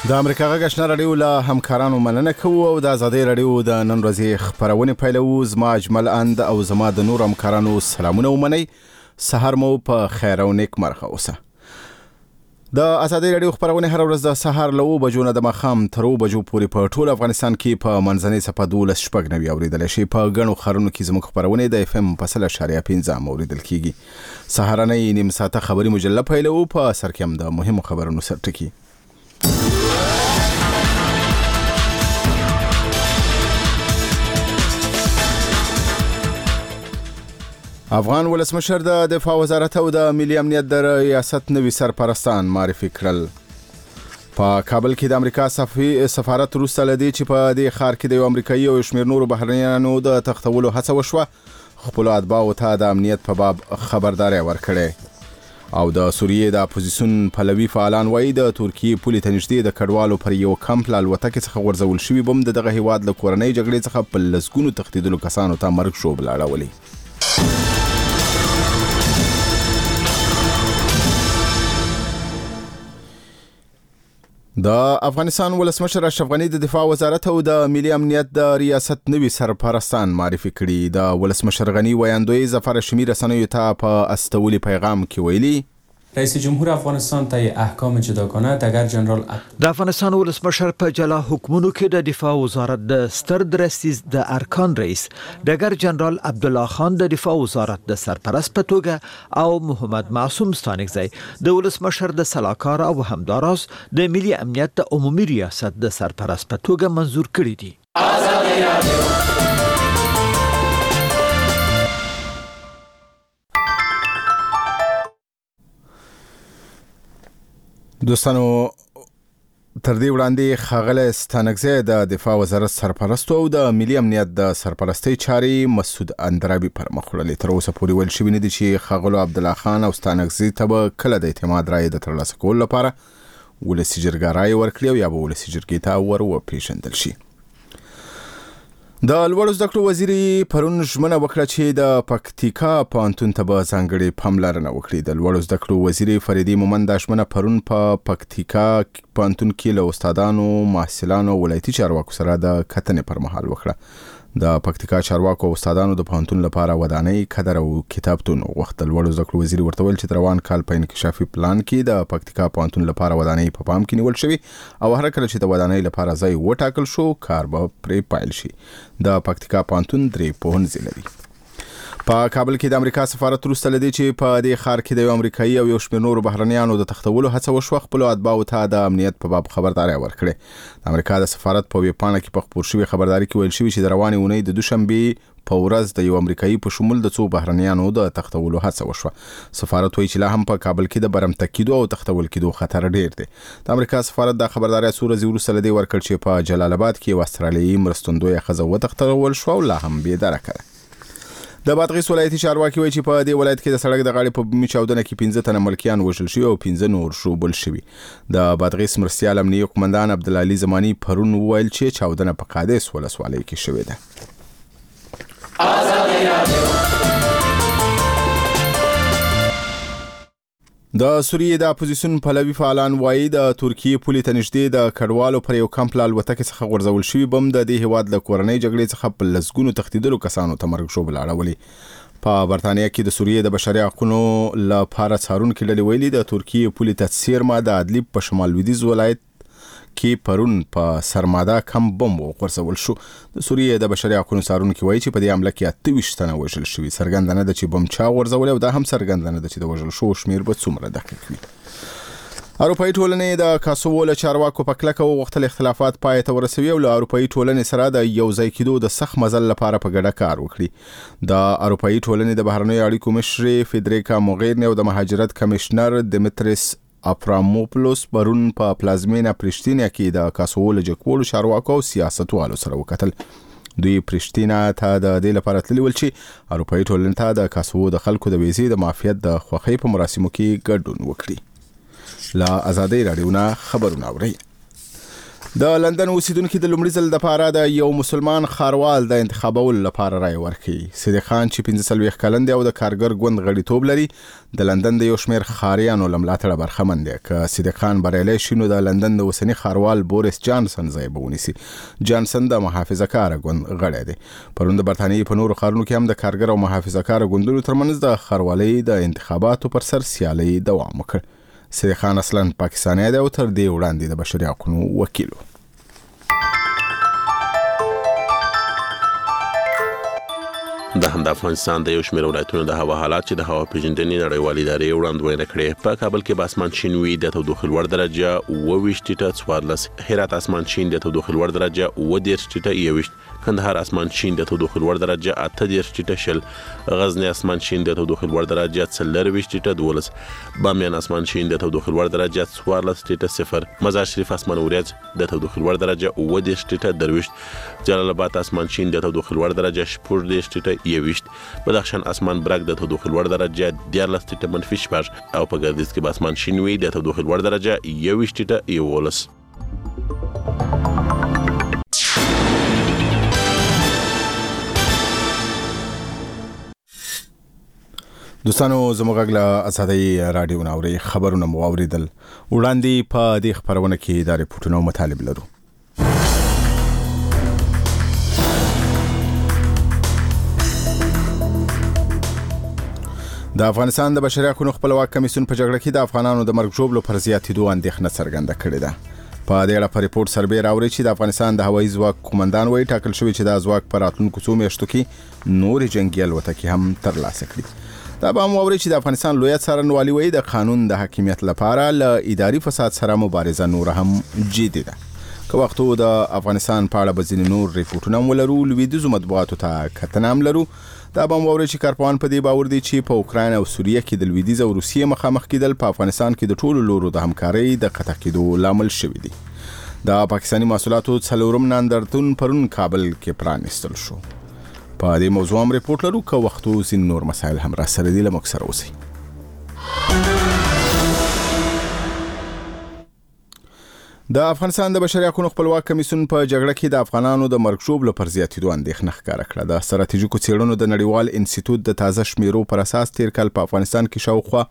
د امریکا غږ آشنا رادیو له همکارانو مننه کوو او د آزادۍ رادیو د نن ورځې خبرونه پیلوو. زما اجمل اند او زما د نور همکارانو سلامونه ومنئ. سحر مو په خیر او نیک مرغه اوسه. د آزادۍ رادیو خبرونه هر ورځ د سحر له 9 بجو نه د ماښام تر 9 بجو پورې په ټول افغانستان کې په منځنۍ صفحه 12.9 اوریدل شي. په غنو خبرونو کې زموږ خبرونه د FM په 0.5 اوریدل کیږي. سحرانه نیم ساعته خبري مجله پیلوو. په سر کې هم د مهمو خبرونو سرټکی. افغان ولسمشر د دفاع وزارت او د ملي امنیت د ریاست نوي سرپرستان معرفي کړل. په کابل کې د امریکا سفارت وروسته لدی چې په دې ښار کې د امریکایي او شمېر نورو بهرنیانو د تختولو هڅه وشوه، خپل اتباعو ته د امنیت په باب خبرداري ورکړې. او د سوریې د اپوزیسیون پلوي فعالان وایي د ترکیې پولې ته نږدې د کډوالو پر یو کمپ له الوتکې څخه غورځول شوي بم دغه هیواد له کورنۍ جګړې څخه په لسګونو تښتېدلو کسانو ته مرګ ژوبل اړولي. د افغانستان ولسمشر اشرف غني د دفاع وزارت او د ملي امنیت د ریاست نوي سرپرستان معرفي کړي. د ولسمشر غني ویاندوی ظفر شمی رسنیو ته په استولي پیغام کې ویلي: رئیس جمهور افغانستان ته احکام جداگانه دگر جنرال د افغانستان ولسمشر په جلا حکمونو کې د دفاع وزارت د ستر درستیز د ارکان رئیس دگر جنرال عبدالله خان د دفاع وزارت د سرپرست په توګه او محمد معصوم ستانکزی د ولسمشر د سلاکار او همداراز د ملي امنیت د عمومي ریاست د سرپرست په توګه منظور کړي دي. دوستانو، تر دې وړاندې ښاغلی ستانکزی د دفاع وزارت سرپرست او د ملي امنیت د سرپرستۍ چارې مسعود اندرابي پر مخ وړلې. تر اوسه پورې ویل شوي نه دي چې ښاغلو عبدالله خان او ستانکزي ته به کله د اعتماد رایې د ترلاسه کولو لپاره ولسي جرګه رایې ورکړي او یا به ولسي جرګې ته ور وپېژندل شي. د لوړو زده کړو وزیر پرون ژمنه وکړه چې د پکتیکا پوهنتون ته به ځانګړې پاملرنه وکړي. د لوړو زده کړو وزیر فریدي مومند دا ژمنه پرون په پکتیکا پوهنتون کې له استادانو، محصلانو او ولایتي چارواکو سره د کتنې پر مهال وکړه. د پکتیکا چارواکو او استادانو د پوهنتون لپاره ودانۍ، کدر او کتابتون وغوښتل. لوړو زده کړو وزیر ورته ویل چې روان کال په انکشافي پلان کې د پکتیکا پوهنتون لپاره ودانۍ په پام کې نیول شوی او هر کله چې د ودانۍ لپاره ځای وټاکل شو کار به پرې پیل شي. د پکتیکا پوهنتون 3 پوهنځي لري. په کابل کې د امریکا سفارت وروسته لدی چې په دې ښار کې د امریکایي او یو شمېر نورو بهرنیانو د تختولو هڅه وشوه، خپل اتباعو ته د امنیت په باب خبرداري ورکړې. د امریکا د سفارت په ویبپاڼه کې په خپور شوي خبرداري کې ویل شوي چې د روانې اونۍ د دوشنبې په ورځ د یو امریکایي په شمول د څو بهرنیانو د تختولو هڅه وشوه. سفارت وایي چې لا هم په کابل کې د برمته کېدو او تختول کېدو خطر ډیر دی. د امریکا سفارت د خبرداري څو ورځې وروسته لدی ورکړ چې په جلال آباد کې یو استرالیایي مرستندویه ښځه وتختول شوه او لا هم بېدرکه ده. د بادغیس ولایتي چارواکي وایي چې په دې ولایت کې د سړک د غاړې په بومي چاودنه کې 15 تنه ملکیان وژل شوي او 15 نور ژوبل شوي. د بادغیس مرستیال امنیه قومندان عبدالعلي زماني پرون وویل چې چاودنه په قادس ولسوالۍ کې شوې ده. د سوریې د اپوزیسیون پلوي فعالان وایي د ترکیې پولې ته نږدې د کډوالو پر یو کمپ له الوتکې څخه غورځول شوي بم د دې هیواد له کورنۍ جګړې څخه په لسګونو تښتېدلو کسانو ته مرګ ژوبل اړولي. په برتانیا کې د سوریې د بشري حقونو لپاره څارونکي ډلې ویلي د ترکیې پولې ته سیرما د ادلیب په شمال لویدیځ ولایت کې پرون په سرماده کم بم وغورځول شو. د سوریې د بشري حقونو څارونکي وایي چې په دې حمله کې 28 تنه وژل شوي. څرګنده نه ده چې بم چا غورځولی او دا هم څرګنده نه ده چې د وژل شوو شمېر به څومره دقیق وي. اروپایي ټولنې د کاسوو له چارواکو په کلکه وغوښتل اختلافات پای ته ورسوي او له اروپایي ټولنې سره د یو ځای کېدو د سخت مزل لپاره په ګډه کار وکړي. د اروپایي ټولنې د بهرنیو اړیکو مشرې فیدریکا موغیرني او د مهاجرت کمشنر دیمتریس اپراموپولوس پرون په پلازمینه پرشتینه کې د کاسوو له جګپولو چارواکو او سیاستوالو سره وکتل. دوی پرشتینه ته د دې لپاره تللي ول چې اروپایي ټولنې ته د کاسوو د خلکو د ویزې د معافیت د خوښۍ په مراسمو کې ګډون وکړي. له آزادۍ رادیو نه خبرونه اورئ. د لندن اوسیدونکو د لومړي ځل د پاره د یو مسلمان خاروال د انتخابولو لپاره رای ورکړي. صدیق خان چې 45 کلن دی او د کارګر ګوند غړیتوب لري د لندن د یو شمېر خاریانو لملاتړه برخمن دی. که صدیق خان بریالی شي نو د لندن د اوسنی خاروال بوریس جانسن ځای به ونیسي. جانسن د محافظه‌کاره ګوند غړی دی. پرون د برتانیې په نورو ښارونو کې هم د کارګر او محافظه‌کاره ګوندونو ترمنځ د خاروالۍ د انتخاباتو پر سر سیالي دوام وکړ. صدیق خان اصلا پاکستانی دی او تر دې وړاندې د بشري حقوقو وکیل و. د هم د افغانستان د یو شمېر ولایتونو د هوا حالات چې د هوا پیژندنې نړیوالې ادارې وړاندوینه کړې. په کابل کې به اسمان شین وي، د تودوخې لوړ درجه 22 ټیټه 14، هرات اسمان شین د تودوخې لوړ درجه 30 ټیټه 21، کندهار اسمان شین د تودوخې لوړ درجه 30 ټیټه 20، غزنی اسمان شین د تودوخې لوړ درجه 40 ټیټه 12، بامیان اسمان شین د تودوخې لوړ درجه 14 ټیټه 0، مزار شریف اسمان وریځ د تودوخې لوړ درجه 30 ټیټه 23، جلال آباد اسمان شین د تودوخې لوړ درجه 14 ټیټه 21، بدخشان اسمان برګ د تودوخې لوړ درجه 14 ټیټه -6 او په ګردیز کې به اسمان شین وي د تودوخې لوړ درجه 21 ټیټه 11. دوستانو زموږ غږ ازادي رادیو ناوري خبرونه مو اوریدل. وړاندې په دې خبرونه کې د ریپورتونو مطالب لرو. د افغانستان د بشري حقوقو خپلواک کمیسیون په جګړه کې د افغانانو د مرګ ژوبلو پر زیاتېدو اندېښنه څرګنده کړې ده. په دې اړه په ریپورت سربې راوړي چې د افغانستان د هوایي ځواک قومندان وایي ټاکل شوی چې د ځواک پر راتلونکو څو میاشتو کې نورې جنگي الوتکې هم ترلاسه کړي. دا به هم واوري چې د افغانستان لوی څارنوالي وایي د قانون د حاکمیت لپاره له اداري فساد سره مبارزه نور هم جدي ده. که وختو د افغانستان په اړه به ځینې نور ریپورټونه هم ولرو، لویدیځو مطبوعاتو ته کتنه هم لرو. دا به هم واوري چې کارپوهان په دې باور دي چې په اوکراین او سوریه کې د لویدیځ او روسیې مخامخ کېدل په افغانستان کې د ټولو لورو د همکارۍ د قطع کېدو لامل شوي دي. د پاکستاني محصولاتو څلورم نندارتون پرون کابل کې پرانیستل شو. په دې موضوع هم ریپورت لرو. که وختو ځینې نور مسایل هم را سره دي، له موږ سره اوسئ. د افغانستان د بشري حقوقو خپلواک کمیسیون په جګړه کې د افغانانو د مرګ ژوبلو پر زیاتېدو اندېښنه ښکاره کړه. د ستراتیژیکو څېړنو د نړیوال انسټیټیوټ د تازه شمیرو پر اساس تیر کال په افغانستان کې شاوخوا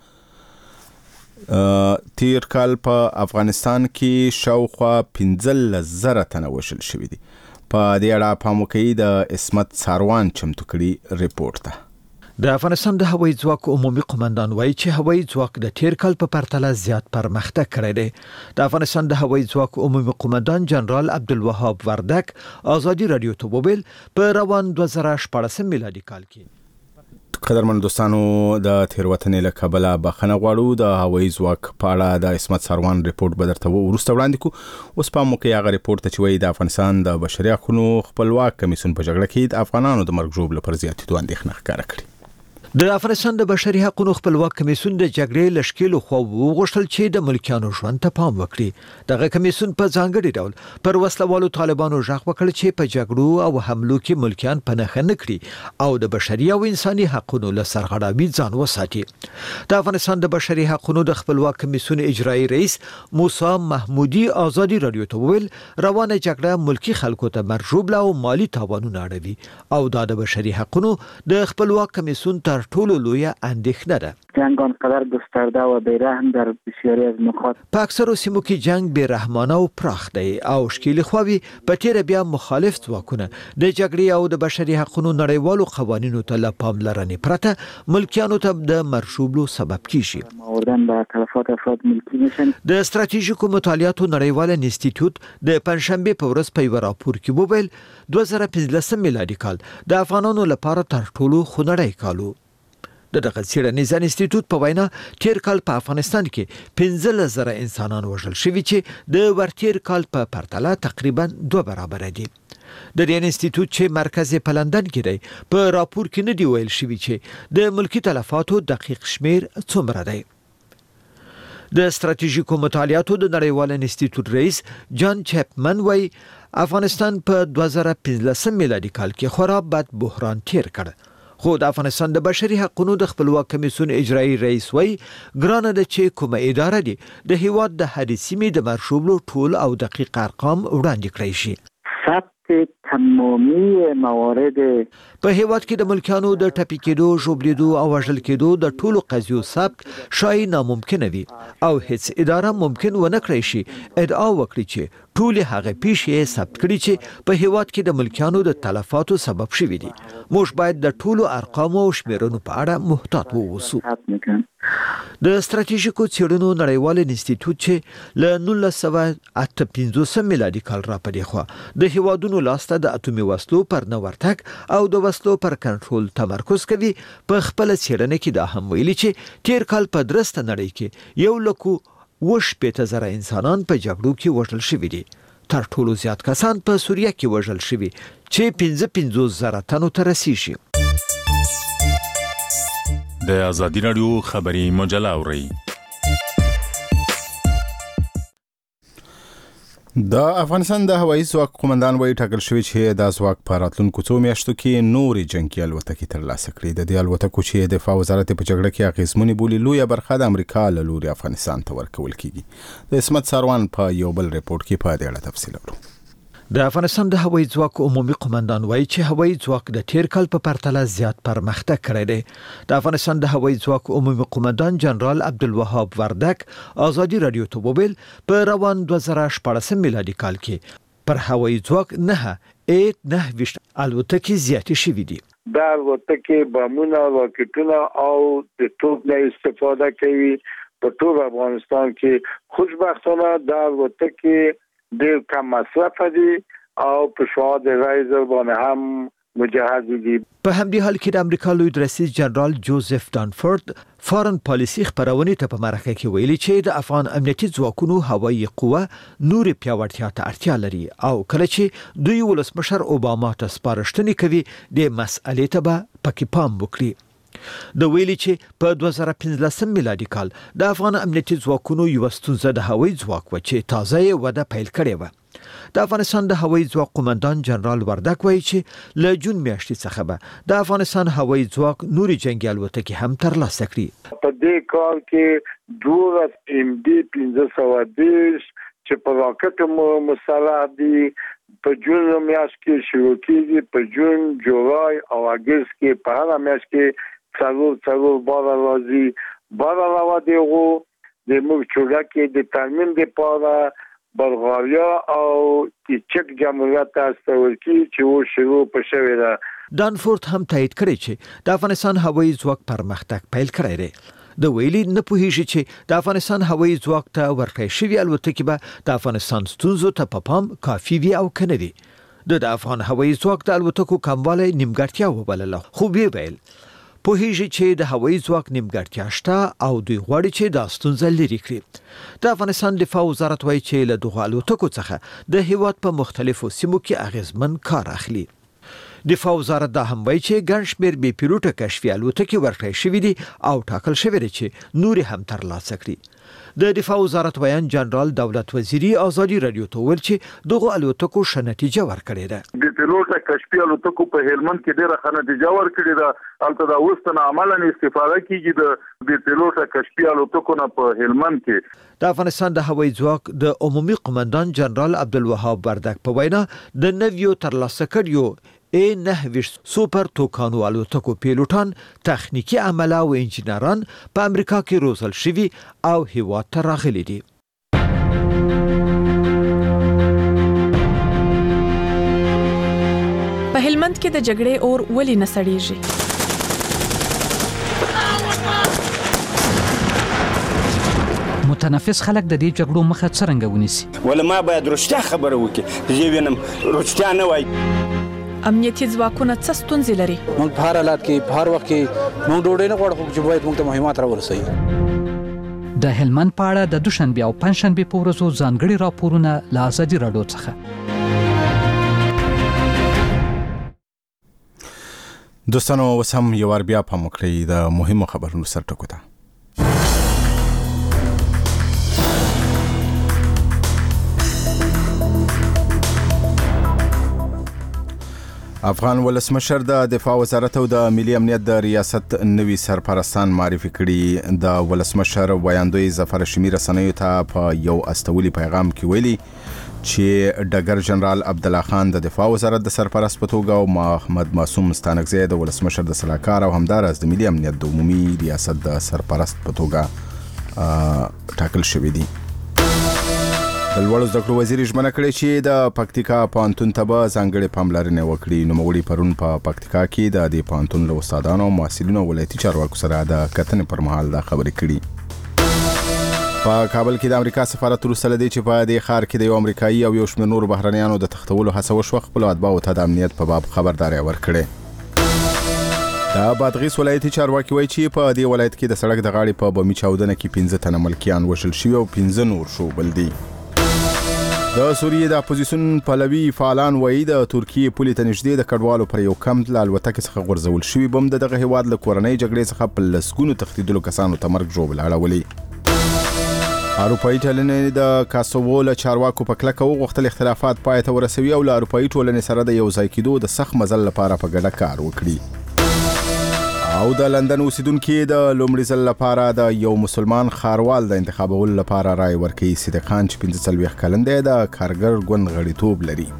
15,000 تنه وژل شوي دي. په دې اړه پام وکړئ د اسمت ساروان چمتو کړي ریپورت ته. د افغانستان د هوایي ځواک عمومي قومندان وایي چې هوایي ځواک د تیر کال په پرتله زیات پرمختګ کړی دی. د افغانستان د هوایي ځواک عمومي قومندان جنرال عبدالوهاب وردک آزادي رادیو ته وویل په روان 2014 میلادي کال کې. قدرمن دوستانو د تیروتنې له کبله بخښنه غواړو. د هوایي ځواک په اړه د اسمت ساروان ریپورت به درته وروسته وړاندې کوو. اوس پام وکړئ هغه ریپورت ته چې وایي د افغانستان د بشري حقوقو خپلواک کمیسیون په جګړه کې د افغانانو د مرګ ژوبلو پر زیاتېدو اندېښنه ښکاره کړې. د افغانستان د بشري حقوقو خپلواک کمیسیون د جګړې لشکېلو خو وغوښتل چې د ملکیانو ژوند ته پام وکړي. دغه کمیسیون په ځانګړي ډول پر وسلوالو طالبانو ژغ وکړ چې په جګړو او حملو کې ملکیان په نښه نه کړي او د بشري او انساني حقوقو له سرغړاوي ځان وساتي. د افغانستان د بشري حقوقو د خپلواک کمیسیون اجرایي رئیس موسی محمودي آزادي رادیو ته وویل روانه جګړه ملکی خلکو ته مرګ ژوبله او مالی تاوانونه اړوي او دا د بشري حقوقو د خپلواک کمیسیون ټولو لوی اندېښنه ده. جنگ آنقدر گسترده و بیرحم در بسیاری از نقاط په اکثرو سیمو کې جنگ بیرحمانه او پراخ دی او شکیل خوي په تیر بیا مخالف ځواکونه د جګړې او د بشري حقوقو نړیوالو قوانینو ته له پاملرنې پرته ملکیانو ته د مرشوبلو سبب کیږي. آوردن به تلفات افراد ملکی میشن. د استراتیژیکو مطالعاتو نړیوال انسټیټیوټ د پنځشنبه په ورځ په راپور کې وویل 2015 میلادي کال د افغانانو لپاره تر ټولو خونړی کالو. دغه څېړنیز انسټیټیوټ په وینا تیر کال په افغانستان کې 15,000 انسانان وژل شوي چې د ورتیر کال په پرتله تقریبا 2 برابر دي. د دې انسټیټیوټ چې مرکز په لندن کې دی په راپور کې نه دی ویل شوی چې د ملکی تلفاتو دقیق شمیر څومره دی. د استراتیژیکو مطالعاتو د نړیوال انسټیټیوټ رئیس جان چپمن وایي افغانستان په 2015 میلادي کال کې خورا بد بحران تیر کړ خو د افغانستان د بشري حقوقو د خپلواک کمیسیون اجرایی رئیس وی ګرانه د چې کومه اداره دي د هیواد د هرې سیمې د مرشوبلو ټول او دقیق ارقام وړاندې کړی شي. تمامی موارد په هیواد کې د ملکانو د ټپي کېدو، ژوبلیدو او وژل کېدو د ټولو قضیو ثبت شای ناممکن وي او هیڅ اداره ممکن ونه کړی شي ادعا وکړي چې ټول هغه پیښې ثبت کړي چې په هیواد کې د ملکانو د تلفاتو سبب شوي دي. موږ باید د ټولو ارقامو او شمیرنو په اړه محتاط واوسو. د ستراتیژیکو څېړنو نړیوال انسټیټیوټ چې له 1958 میلادي کال را پدې خو د هیوادونو لاسته د اتومي وسلو پر نه ورتګ او د وسلو پر کنټرول تمرکز کوي په خپل څېړنه کې دا هم ویلي چې تیر کال په درسته نړۍ کې 1.8 انسانان په جګړو کې وژل شوي دي. تر ټولو زیات کسان په سوریه کې وژل شوي چې 55,000 تنو ته رسیږي. د ازادي رادیو خبري مجله اوري. د افغانستان د هوایي ځواک قومندان وایي ټاکل شوی چې د ځواک په راتلونکو څو میاشتو کې نورې جنگي الوتکې ترلاسه کړي. د دې الوتکو چې دفاع وزارت په جګړه کې اغیزمنې بولي لویه برخه د امریکا له لوري افغانستان ته ورکول کیږي. د اسمت ساروان په یو بل ریپورت کې په دې اړه تفصیل اورو. د افغانستان د هوایي ځواک عمومي قومندان وایي چې هوایي ځواک د تیر کال په پرتله زیات پرمختګ کړی دی. د افغانستان د هوایي ځواک عمومي قومندان جنرال عبدالوهاب وردک ازادي رادیو ته وویل په روان 2014 میلادي کال کې پر هوایي ځواک 9 الوتکې زیاتې شوې دي. دا الوتکې بمونه، راکټونه او د توپ نه استفاده کوي. په ټول افغانستان کې خوشبختانه دا الوتکې ډېر کم مصرف دي او په شاید رایزر باندې هم مجهز دي. په همدې حال کې د امریکا لوی رئیس جنرال جوزف دانفورد فارن پالیسي خبرونه ته په مرکه کې ویلي چې د افغان امنیتي ځواکونو هوایي قوه نور پیاوړتیا ته اړتیا لري او کله چې دوی ولسمشر اوباما ته سپارښتنې کوي د مسئلې ته به پکې پام وکړي. د ویلي چې په 2015 میلادي کال د افغان امنیتي ځواکونو یو ستونزه د هوایي ځواک و چې تازه وده پیل کړې و. د افغانستان د هوایي ځواک قومندان جنرال وردک وایي چې له جون میاشتې څخه به د افغانستان هوایي ځواک نوري جنگي الوتکې هم ترلاسه کړي. په دې کال کې 12 MD 1520 چې په راکټ مسلح دي په جون میاشت کې شروع کیږي. په جون، جولای او اگست کې په هر میاشت کې څلور بار راځي. بار راوړي د موږ چورکې د ترمیم لپاره بلغاریا او چک جمهوریت ته استول کی چې و شروع پښوي ده. دانفورد هم تایید کړی چې د افغانستان هوایي ځواک پرمختګ پیل کړی دی. د ویلي نه پوهیږي چې د افغانستان هوایي ځواک ته ورکړی شوی الوتکې به د افغانستان ستونزو ته په پام کافي وي او کنه وي. د افغان هوایي ځواک د الوتکو کموالی نیمګړتیا وبلله خو به ویل پوهیږي چې د هوایي ځواک نیمګړتیا شته او دوی غواړي چې دا ستونزه لرې کړي. د افغانستان دفاع وزارت وایي چې له دغه الوتکو څخه د هیواد په مختلفو سیمو کې اغیزمن کار اخلي. دفاع وزارت دا هم وایي چې ګڼ شمېر بې پیلوټه کشفي الوتکې ورکړای شوي دي او ټاکل شوی دی چې نور هم ترلاسه کړي. د دفاع وزارت ویان جنرال دولت وزیری ازادي رادیو ته ویل چې دغه الوتکو ښه نتیجه ورکړې ده. د پیلوټه کشفي الوتکو په هلمند کې ډېره ښه نتیجه ورکړې ده. البته دا اوس نه عملاً استفاده کیږي د پیلوټه کشفي الوتکو نه په هلمند کې. د افغانستان د هوایي ځواک د عمومي قومندان جنرال عبدالوهاب وردک په وینا د نویو ترلاسه کړیو A9 سوپر توکانو الوتکو پیلوټان، تخنیکی عمله او انجینران په امریکا کې روزل شوي او هیواد ته راغلي دي. په هلمند کې د جګړې اور ولې نه سړیږي؟ متنفس خلک د دې جګړو مخه څرنګه ونیسي؟ ولما باید رښتیا خبره وکړي. زه وینم رښتیا نه وایي. امنیتي ځواکونه څه ستونزې لري؟ موږ په هر حالت کې په هر وخت کې موږ ډوډۍ نه غواړو چې باید موږ ته مهمات راورسوي. د هلمند په اړه د دوشنبه او پنځشنبه په ورځو ځانګړي راپورونه له ازادي رادیو څخه. دوستانو وسم یو ور بیا په مکړی د مهمو خبرونو سره ټکو ته. افغان ولسمشر د دفاع وزارت او د ملي امنیت د ریاست نوي سرپرستان معرفي کړي. د ولسمشر ویاندوی ظفر شمیر رسنیو ته په یو استولي پیغام کې ویلي چې ډګر جنرال عبدالله خان د دفاع وزارت د سرپرست په توګه او محمد معصوم ستانکزی د ولسمشر د سلاکار او همدارس د ملي امنیت د عمومي ریاست د سرپرست په توګه ټاکل شوی دي. د لوړو زده کړو وزیر ژمنه کړې چې د پکتیکا پوهنتون ته به ځانګړې پاملرنه وکړي. نوموړي پرون په پکتیکا کې د دې پوهنتون له استادانو او محصلینو ولایتي چارواکو سره د کتنې پر مهال دا خبرې کړي. په کابل کې د امریکا سفارت وروسته له دې چې په دې ښار کې د یو امریکایي او یو شمېر نورو بهرنیانو د تښتولو هڅه وشوه، خپلو اتباعو ته د امنیت په باب خبرداری ورکړې. د بادغیس ولایتي چارواکي وایي چې په دې ولایت کې د سړک د غاړې په بمي چاودنه کې 15 تنه ملکیان وژل شوي او 15 نور شوبل دي. د سوریې د اپوزیسیون پلوي فعالان وایي د ترکیې پولې ته نږدې د کډوالو پر یو کمپ له الوتکې څخه غورځول شوي بم دغه هیواد له کورنۍ جګړې څخه په لسګونو تښتېدلو کسانو ته مرګ ژوبل اړولي. اروپایي ټولنې د کاسوو له چارواکو په کلکه وغوښتل اختلافات پای ته ورسوي او له اروپایي ټولنې سره د یو ځای کېدو د سخت مزل لپاره په ګډه کار وکړي. او د لندن اوسیدونکو د لومړي ځل لپاره د یو مسلمان خاروال د انتخابولو لپاره رائے ورکوي. صدیق خان چې 45 کلن دی د کارګر ګوند غړیتوب لري.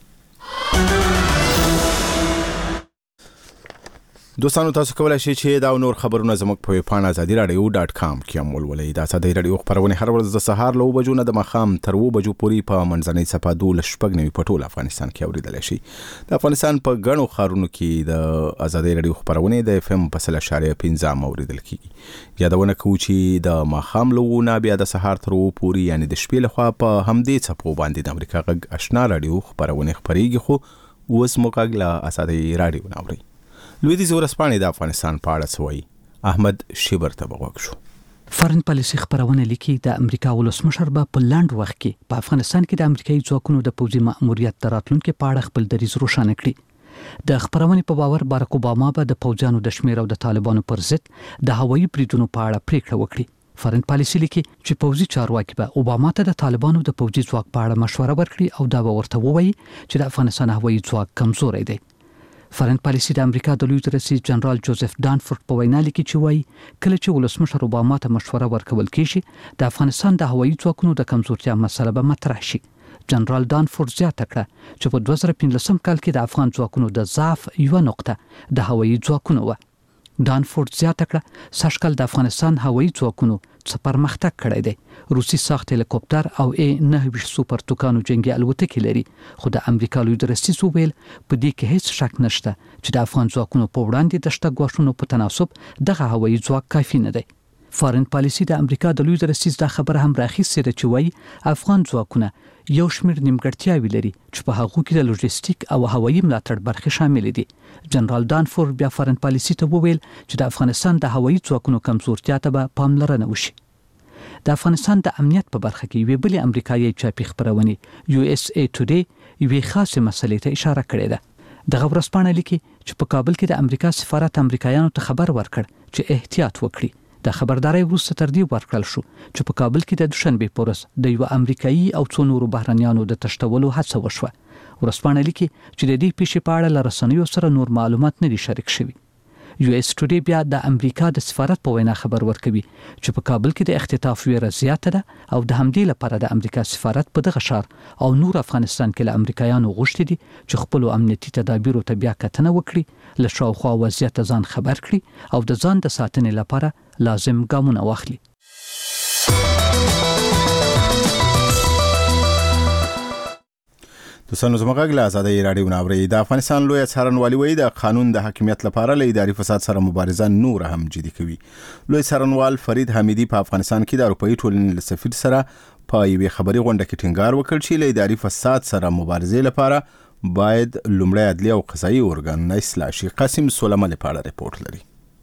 دوستانو تاسو کولای شئ چې دا نور خبرونه زموږ په ویبپاڼه azadiradio.com کې هم ولولئ. دا ازادي رادیو خبرونه هر ورځ د سهار له 9 بجو نه د ماښام تر 2 بجو پورې په منځنۍ صفحه 12 په ټول افغانستان کې اوریدلای شئ. د افغانستان په ګڼو ښارونو کې د ازادي رادیو خبرونه د FM په 0.5 اوریدل کیږي. یادونه کوو چې د ماښام له 9 بیا د سهار تر 2 پورې یعنی د شپې لخوا په همدې څپو باندې د امریکا غږ آشنا رادیو خبرونه خبريږي. خو اوس موږ له ازادي رادیو ناوړي. لویدیځ ورځپاڼې د افغانستان په اړه څه وایي. احمد شیبر ته وګورئ شو. فارن پالیسي خبرونه لیکي د امریکا ولسمشر به په لاند وخت کې په افغانستان کې د امریکایي ځواکونو د پوځي مأموریت تراتلونکو په اړه خپل دریځ روښانه کړي. د خبرونې په باور بارک اوباما به د پوځیانو د شمیر او د طالبانو پر ضد د هوایي بریدونو په اړه پریکړه وکړي. فارن پالیسي لیکي چې پوځي چارواکي به اوباما ته د طالبانو د پوځي ځواک په اړه مشوره ورکړي او دا به ورته ووایي چې د افغانستان هوایي ځواک کمزوري دی. فارن پالیسي د امریکا د لوی رئیس جنرال جوزف دانفورد په وینا لیکي چې وایي کله چې ولسمشر اوباما ته مشوره ورکول کیږي د افغانستان د هوایي ځواکونو د کمزورتیا مسله به مطرح شي. جنرال دانفورد زیاته کړه چې په 2015 کال کې د افغان ځواکونو د ضعف یو نقطه د هوایي ځواکونو و. دانفورد زیاته کړه سږکال د افغانستان هوایي ځواکونو څه پرمختګ کړی دی. روسي ساخت هلیکوپټر او A-9 سوپر توکانو جنگي الوتکې لري، خو د امریکا لوی رئیس وویل په دې کې هیڅ شک نشته چې د افغان ځواکونو په وړاندې د شته ګواښونو په تناسب دغه هوایي ځواک کافي نه دی. فارن پالیسي د امریکا د لوی رئیس دا خبره هم راخیستې ده چې وایي افغان ځواکونه یو شمېر نیمګړتیاوې لري چې په هغو کې د لوجستیک او هوایي ملاتړ برخې شامل دي. جنرال دانفورد بیا فارن پالیسي ته وویل چې د افغانستان د هوایي ځواکونو کمزورتیا ته به پاملرنه وشي. د افغانستان د امنیت په برخه کې یوې بلې امریکایي چاپي خبرونه USA Today یوې خاصه مسلې ته اشاره کړې ده. دغه ورځپاڼه لیکي چې په کابل کې د امریکا سفارت امریکایانو ته خبر ورکړ چې احتیاط وکړي. د خبرداري وروسته تر دې ورکړل شو چې په کابل کې د دوشنبه په ورځ د یو امریکایي او څو نورو بهرنیانو د تښتولو هڅه وشوه. ورځپاڼه لیکي چې د دې پیښې په اړه له رسنیو سره نور معلومات نه دي شریک شوي. US Today بیا د امریکا د سفارت په وینا خبر ورکوي چې په کابل کې د اختطاف ویره زیاته ده او د همدې لپاره د امریکا سفارت په دغه ښار او نور افغانستان کې له امریکایانو غوښتي دي چې خپل امنیتي تدابیرو ته بیا کتنه وکړي، له شاوخوا وضعیت ځان خبر کړي او د ځان د ساتنې لپاره لازم ګامونه واخلي. دوستانو زموږ له ازادي رادیو ناوړي. د افغانستان لوی څارنوالي وایي د قانون د حاکمیت لپاره له اداري فساد سره مبارزه نور هم جدي کوي. لوی څارنوال فرید حمیدي په افغانستان کې د اروپایي ټولنې له سفیر سره په یوې خبري غونډه کې ټینګار وکړ چې له اداري فساد سره مبارزه لپاره باید لومړی عدلي او قضایي ارګان اصلاح شي. قاسم سلیماني په اړه ریپورت لري.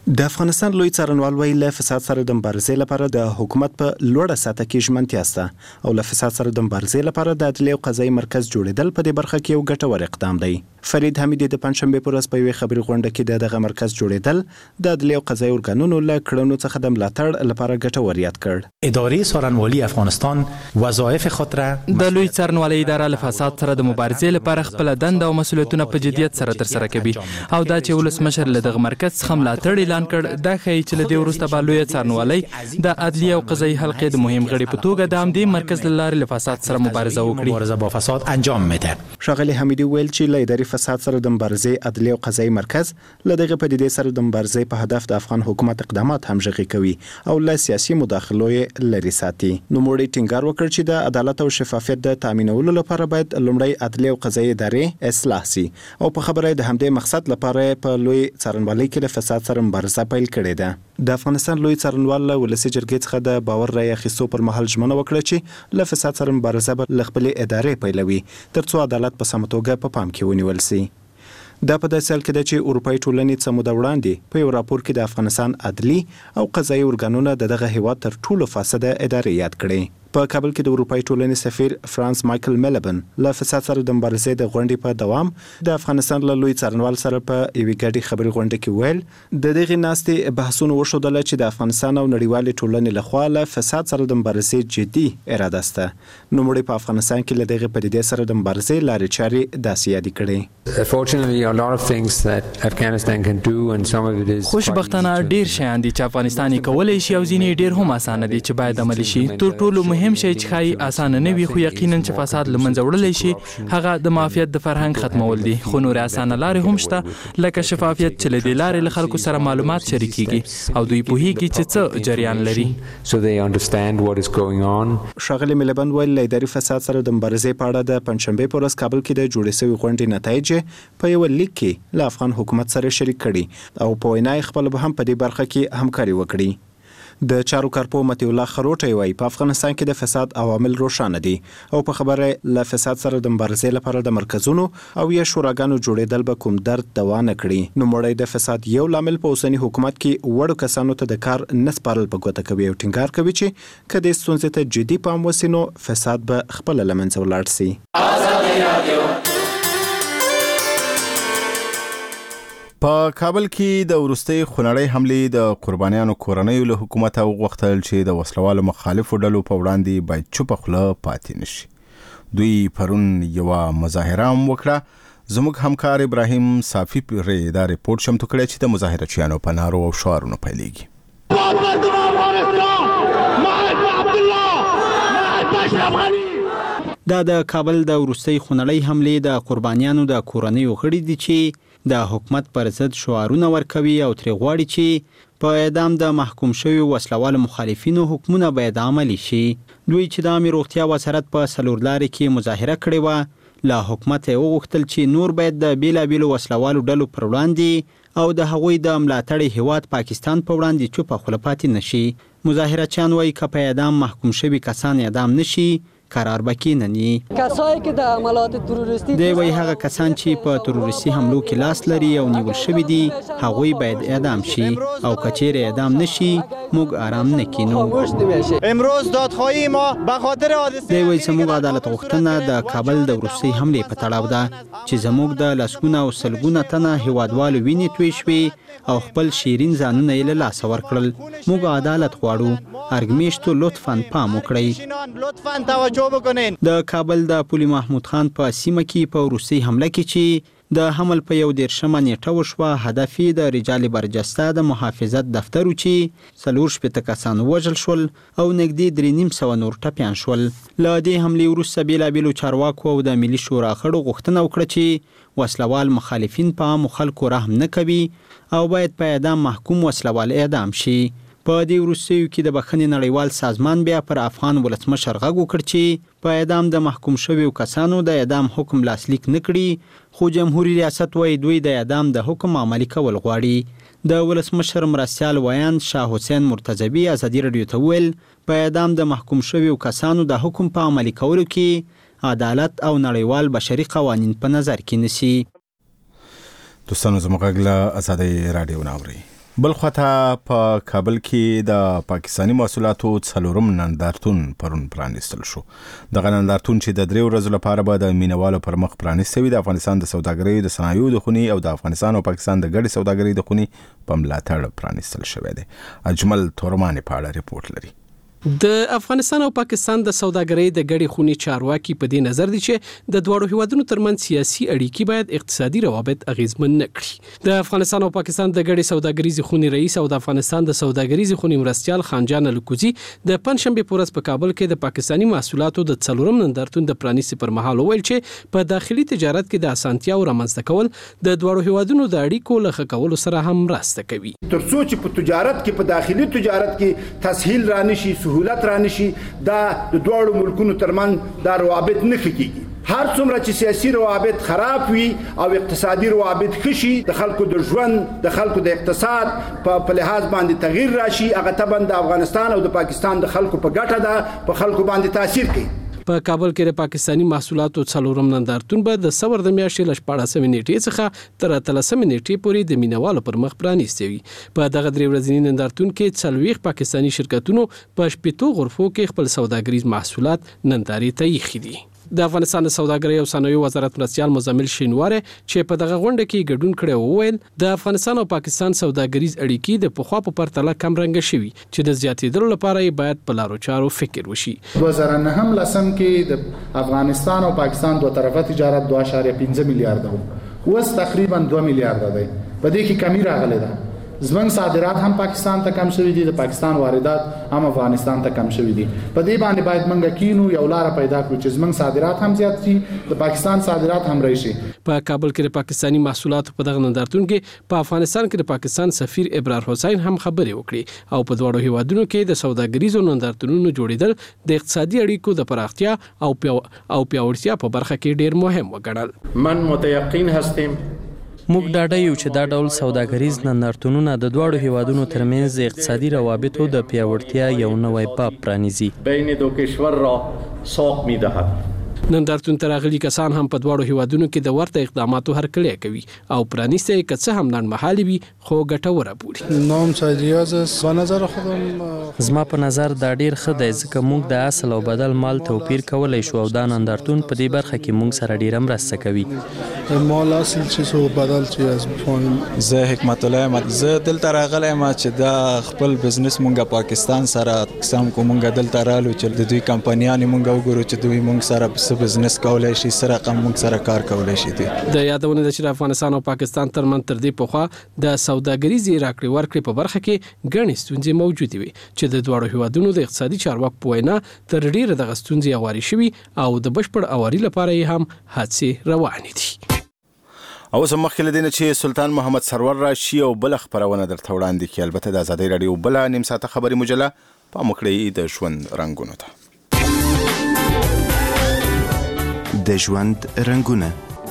د افغانستان لوی څارنوال ویل له فساد سره د مبارزې لپاره د حکومت په لوړه سطح کې ژمنتیا سته او له فساد سره د مبارزې لپاره د عدلي او قضایي مرکز جوړېدل په دې برخه کې یو ګټور اقدام دی. فرید حمیدي د پنځشنبه پر ورځ په یوې خبري غونډه کې دغه مرکز جوړېدل د عدلي او قضایي ارګانونو له کړنو څخه د ملاتړ لپاره ګټور یاد کړ. ادارې څارنوالي افغانستان وظایف خود را د لوی څارنوالي اداره له فساد سره د مبارزې لپاره خپل دنده او مسولیتونه په جدیت سره ترسره کوي او دا چې ولسمشر له دغه مرکز څخه ملاتړ اعلان کړ دا ښیي چې له دې وروسته به لوی څارنوالي د عدلي او قضایي حلقې د مهم غړي په توګه د همدې مرکز له لارې له فساد سره مبارزه با فساد انجام میده. ښاغلي حمیدي ویل چې له اداري فساد سره د مبارزې عدلي او قضایي مرکز له دغه پدیدې سره د مبارزې په هدف د افغان حکومت اقدامات همغږي کوي او له سیاسي مداخلو یې لرې ساتي. نوموړي ټینګار وکړ چې د عدالت او شفافیت د تامینولو لپاره باید لومړی عدلي او قضایي ادارې اصلاح سي او په خبره د همدې مقصد لپاره په لوی څارنوالۍ کې له فساد سره مبارزه پیل کړې ده. د افغانستان لوی څارنوال له ولسي جرګې څخه د باور رایې اخیستو پر مهال ژمنه وکړه چې له فساد سره مبارزه به له خپلې ادارې پیلوي ترڅو عدالت په سمه توګه په پام کې ونیول سي. دا په داسې حال کې ده چې اروپایي ټولنې څه موده وړاندې په یو راپور کې د افغانستان عدلي او قضایي ارګانونه د دغه هیواد تر ټولو فاسده ادارې یاد کړې. په کابل کې د اروپایي ټولنې سفیر فرانس مایکل میلبن له فساد سره د مبارزې د غونډې په دوام د افغانستان له لوی څارنوال سره په یوې ګډې خبري غونډه کې ویل د دغې ناستې بحثونه وښودل چې د افغانستان او نړیوالې ټولنې لخوا له فساد سره د مبارزې جدي اراده سته. نوموړي په افغانستان کې له دغې پدیدې سره د مبارزې لارې چارې داسې یادې کړې. خوشبختانه ډیر شیان دي چې افغانستان یې کولی شي او ځینې ډیر هم اسانه دي چې باید عملي شي. تر ټولو مهم شی چې ښایي اسانه نه وي خو یقینا چې فساد له منځه وړلی شي هغه د معافیت د فرهنګ ختمول دي. خو نورې اسانه لارې هم شته لکه شفافیت چې له دې لارې له خلکو سره معلومات شریکېږي او دوی پوهیږي چې څه جریان لري. ښاغلي میلبن ویل له اداري فساد سره د مبارزې په اړه د پنځشنبې په ورځ کابل کې د جوړې شوې غونډې نتایج په یوه لیک کې له افغان حکومت سره شریک کړي او په وینا یې خپله به هم په دې برخه کې همکاري وکړي. د چارو کارپو متي الله خروټی وایي په افغانستان کې د فساد عوامل روښانه دي او په خبره له فساد سره د مبارزې لپاره د مرکزونو او یا شوراګانو جوړېدل به کوم درد دوا نه کړي. نوموړی د فساد یو لامل په اوسني حکومت کې وړو کسانو ته د کار نه سپارل په ګوته کوي او ټینګار کوي چې که دې ستونزې ته جدي پام وسي نو فساد به خپله له منځه ولاړ سي. په کابل کې د وروستۍ خونړۍ حملې د قربانیانو کورنیو له حکومت وغوښتل چې د وسلوالو مخالفو ډلو په وړاندې باید چوپه خوله پاتې نشي. دوی پرون یوه مظاهره هم وکړه. زموږ همکار ابراهیم صافي پرې دا رپورټ چمتو کړی چې د مظاهرچیانو په نارو او شعارونو پیلېږي. دا د کابل د وروستۍ خونړۍ حملې د قربانیانو د کورنیو غړي دي چې د حکومت پر ضد شعارونه ورکوي او ترې غواړي چې په اعدام د محکوم شویو وسلوالو مخالفینو حکمونه باید عملي شي. دوی چې د عامه روغتیا وزارت په څلور لارې کې مظاهره کړې وه له حکومت یې وغوښتل چې نور باید د بیلابیلو وسلوالو ډلو پر وړاندې او د هغوی د ملاتړي هیواد پاکستان په وړاندې چوپه خوله پاتې نشي. مظاهرچیان وایي که په اعدام محکوم شوي کسان اعدام نشي قرار بکیننی. کسایی که د عملیات تروریستی دی وایي هغه کسان چې په تروریستي حملو کې لاس لري او نیول شوي دي هغوی باید اعدام شي او که چیرې اعدام نشي موږ آرام نه کینو. امروز دادخواهی ما به خاطر حادثه دی وایي زموږ عدالت غوښتنه د کابل د وروستۍ حملې په تړاو ده چې زموږ د لسګونه او سلګونه تنه هیوادوالو وینې توی شوې او خپل شیرین ځانونه یې له لاسه ورکړل. موږ عدالت غواړو. ارګمیشتو لطفاً پام وکړئ. د کابل د پولي محمود خان په سیمه کې په وروستۍ حمله کې چې د حمل په 11 نیټه وشوه هدف یې د رجال برجسته د محافظت دفتر و چې 4 کسان وژل شول او نږدې 350 نور ټپیان شول. له دې حملې وروسته بیلابیلو چارواکو او د ملي شورا غړو غوښتنه وکړه چې وسلوال مخالفین په عامو خلکو رحم نه کوي او باید په اعدام محکوم وسلوال اعدام شي. په دې وروستیو کې د بخښنې نړیوال سازمان بیا پر افغان ولسمشر غږ وکړ چې په اعدام د محکوم شویو کسانو د اعدام حکم لاسلیک نه کړي خو جمهوریت ریاست وایي دوی د اعدام د حکم عملي کول غواړي. د ولسمشر مرستیال ویاند شاه حسین مرتضوي ازادي راډیو ته وویل په اعدام د محکوم شویو کسانو د حکم په عملي کولو کې عدالت او نړیوال بشري قوانین په نظر کې نیسي. دوستانو زموږ غږ له ازادي راډیو ناوري. بل خواته په کابل کې د پاکستانی محصولاتو څلورم نندارتون پرون پرانیستل شو. دغه نندارتون چې د 3 ورځو لپاره به د مینوالو پر مخ پرانیستوي د افغانستان د سوداګرۍ د صنایعو د خونی او د افغانستان او پاکستان د ګډې سوداګرۍ د خونی په ملاتړ پرانیستل شوی دی. اجمل تورمانی په اړه ریپورت لري. د افغانستان او پاکستان د سوداګرۍ د ګډې خونی چارواکي په دې نظر دي چې د دواړو هیوادونو ترمنځ سیاسي اړیکې باید اقتصادي روابط اغیزمن نکړي. د افغانستان او پاکستان د ګډې سوداګریزې خونی رئیس او د افغانستان د سوداګریزې خونی مرستیال خانجان الکوزي د پنځشنبه په ورځ په کابل کې د پاکستانی محصولاتو د څلورم نندارتون د پرانیستي پر مهال ویل چې په داخلي تجارت کې د اسانتیاو رامنځته کول د دواړو هیوادونو د اړیکو له ښه کولو سره هم مرسته کوي. ترڅو چې په تجارت کې په داخلي تجارت کې تسهیل رانشي سهولت رانشي دا د دوړو ملکونو ترمن دا روابط نه کیږي. هر څومره چې سیاسي روابط خراب وي او اقتصادي روابط خشي د خلکو د ژوند د خلکو د اقتصاد په لحاظ باندې تغییر راشي هغه تبند د افغانستان او د پاکستان د خلکو په ګټه ده په خلکو باندې تاثیر کوي. په کابل کې د پاکستانی محصولاتو څلورم نندارتون به د سور د میاشتې ل 14 نیټې څخه تر 13 نیټې پورې د مینوالو پر مخ پرانیستی وي. په دغه 3 ورځنی نندارتون کې 40 پاکستانی شرکتونو په 8 غرفو کې خپل سوداګریز محصولات نندارې ته ایښي دي. د افغانستان د سوداګرۍ او صنایعو وزارت مرستیال مزمل شینواره چې په دغه غونډه کې ګډون کړی وویل د افغانستان او پاکستان سوداګریز اړیکې د پخوا په پرتله کم رنګ شوي چې د زیاتېدلو لپاره باید په لارو چارو فکر وشي. 2009 لسم کې د افغانستان او پاکستان دوه طرفه تجارت 2.5 میلیارډ و اوس تقریبا 2 میلیارډ دی. په دې کې کمی راغلی ده. زمنګ صادرات هم پاکستان ته کم شوي دي د پاکستان واردات هم افغانستان ته کم شوي دي. په دې باندې باید موږ کینو یو لار پیدا کړو چې زمنګ صادرات هم زیات شي د پاکستان صادرات هم راشي. په کابل کې د پاکستانی محصولاتو په دغه نندارتون کې په افغانستان کې د پاکستان سفیر ابرار حسین هم خبرې وکړي او په دواړو هیوادونو کې د سوداګریزو نندارتونونو جوړیدل د اقتصادي اړیکو د پراختیا او پیاوړتیا په برخه کې ډیر مهم وګڼل. من متيقن هستم موږ ډاډه یو چې دا ډول سوداګریز نندارتونونه د دواړو هیوادونو ترمنځ د اقتصادي روابطو د پیاوړتیا یو نوی باب پرانیزي. بین دو کشور را ساق می‌دهد. نندارتون ته راغلي کسان هم په دواړو هیوادونو کې د ورته اقداماتو هرکلی کوي او پرانیسته یې که څه هم لنډمهالې وي خو ګټوره بولي. نام سایدریاز است. به نظر خودم زما په نظر دا ډیر ښه دی ځکه موږ د اصل او بدل مال توپیر کولی شو او دا نندارتون په دې برخه کې موږ سره ډیره مرسته کوي. مال اصل چیز او بدل چی از بفهمیم. زه حکمت الله احمد زه دلته راغلی ما چې دا خپل بزنس مونږه پاکستان سره سم کو مونږه دلته رالو چې د دوی کمپنیانې مونږ وګورو چې دوی مونږ سره بزنس کولای شي سره موږ سره کار کولای شي. د یادونه د افغانستان او پاکستان ترمن تر دې پخوا د سوداګریزې راکړې ورکړې په برخه کې ګڼې ستونزې موجودې وي چې د دواړو هیوادونو د اقتصادي چارواکو په وینا تر ډیره دغه ستونزې هوارې شوي او د بشپړ هواري لپاره یې هم هڅې روانې دي. او زه مخکې له دې نه چې سلطان محمد سرور راشي او بل خبرونه درته وړاندې کړي البته د ازادي رادیو بل نیم ساعته خبري مجله په مکړې د ژوند رنگونو ته د ژوند رنگونه.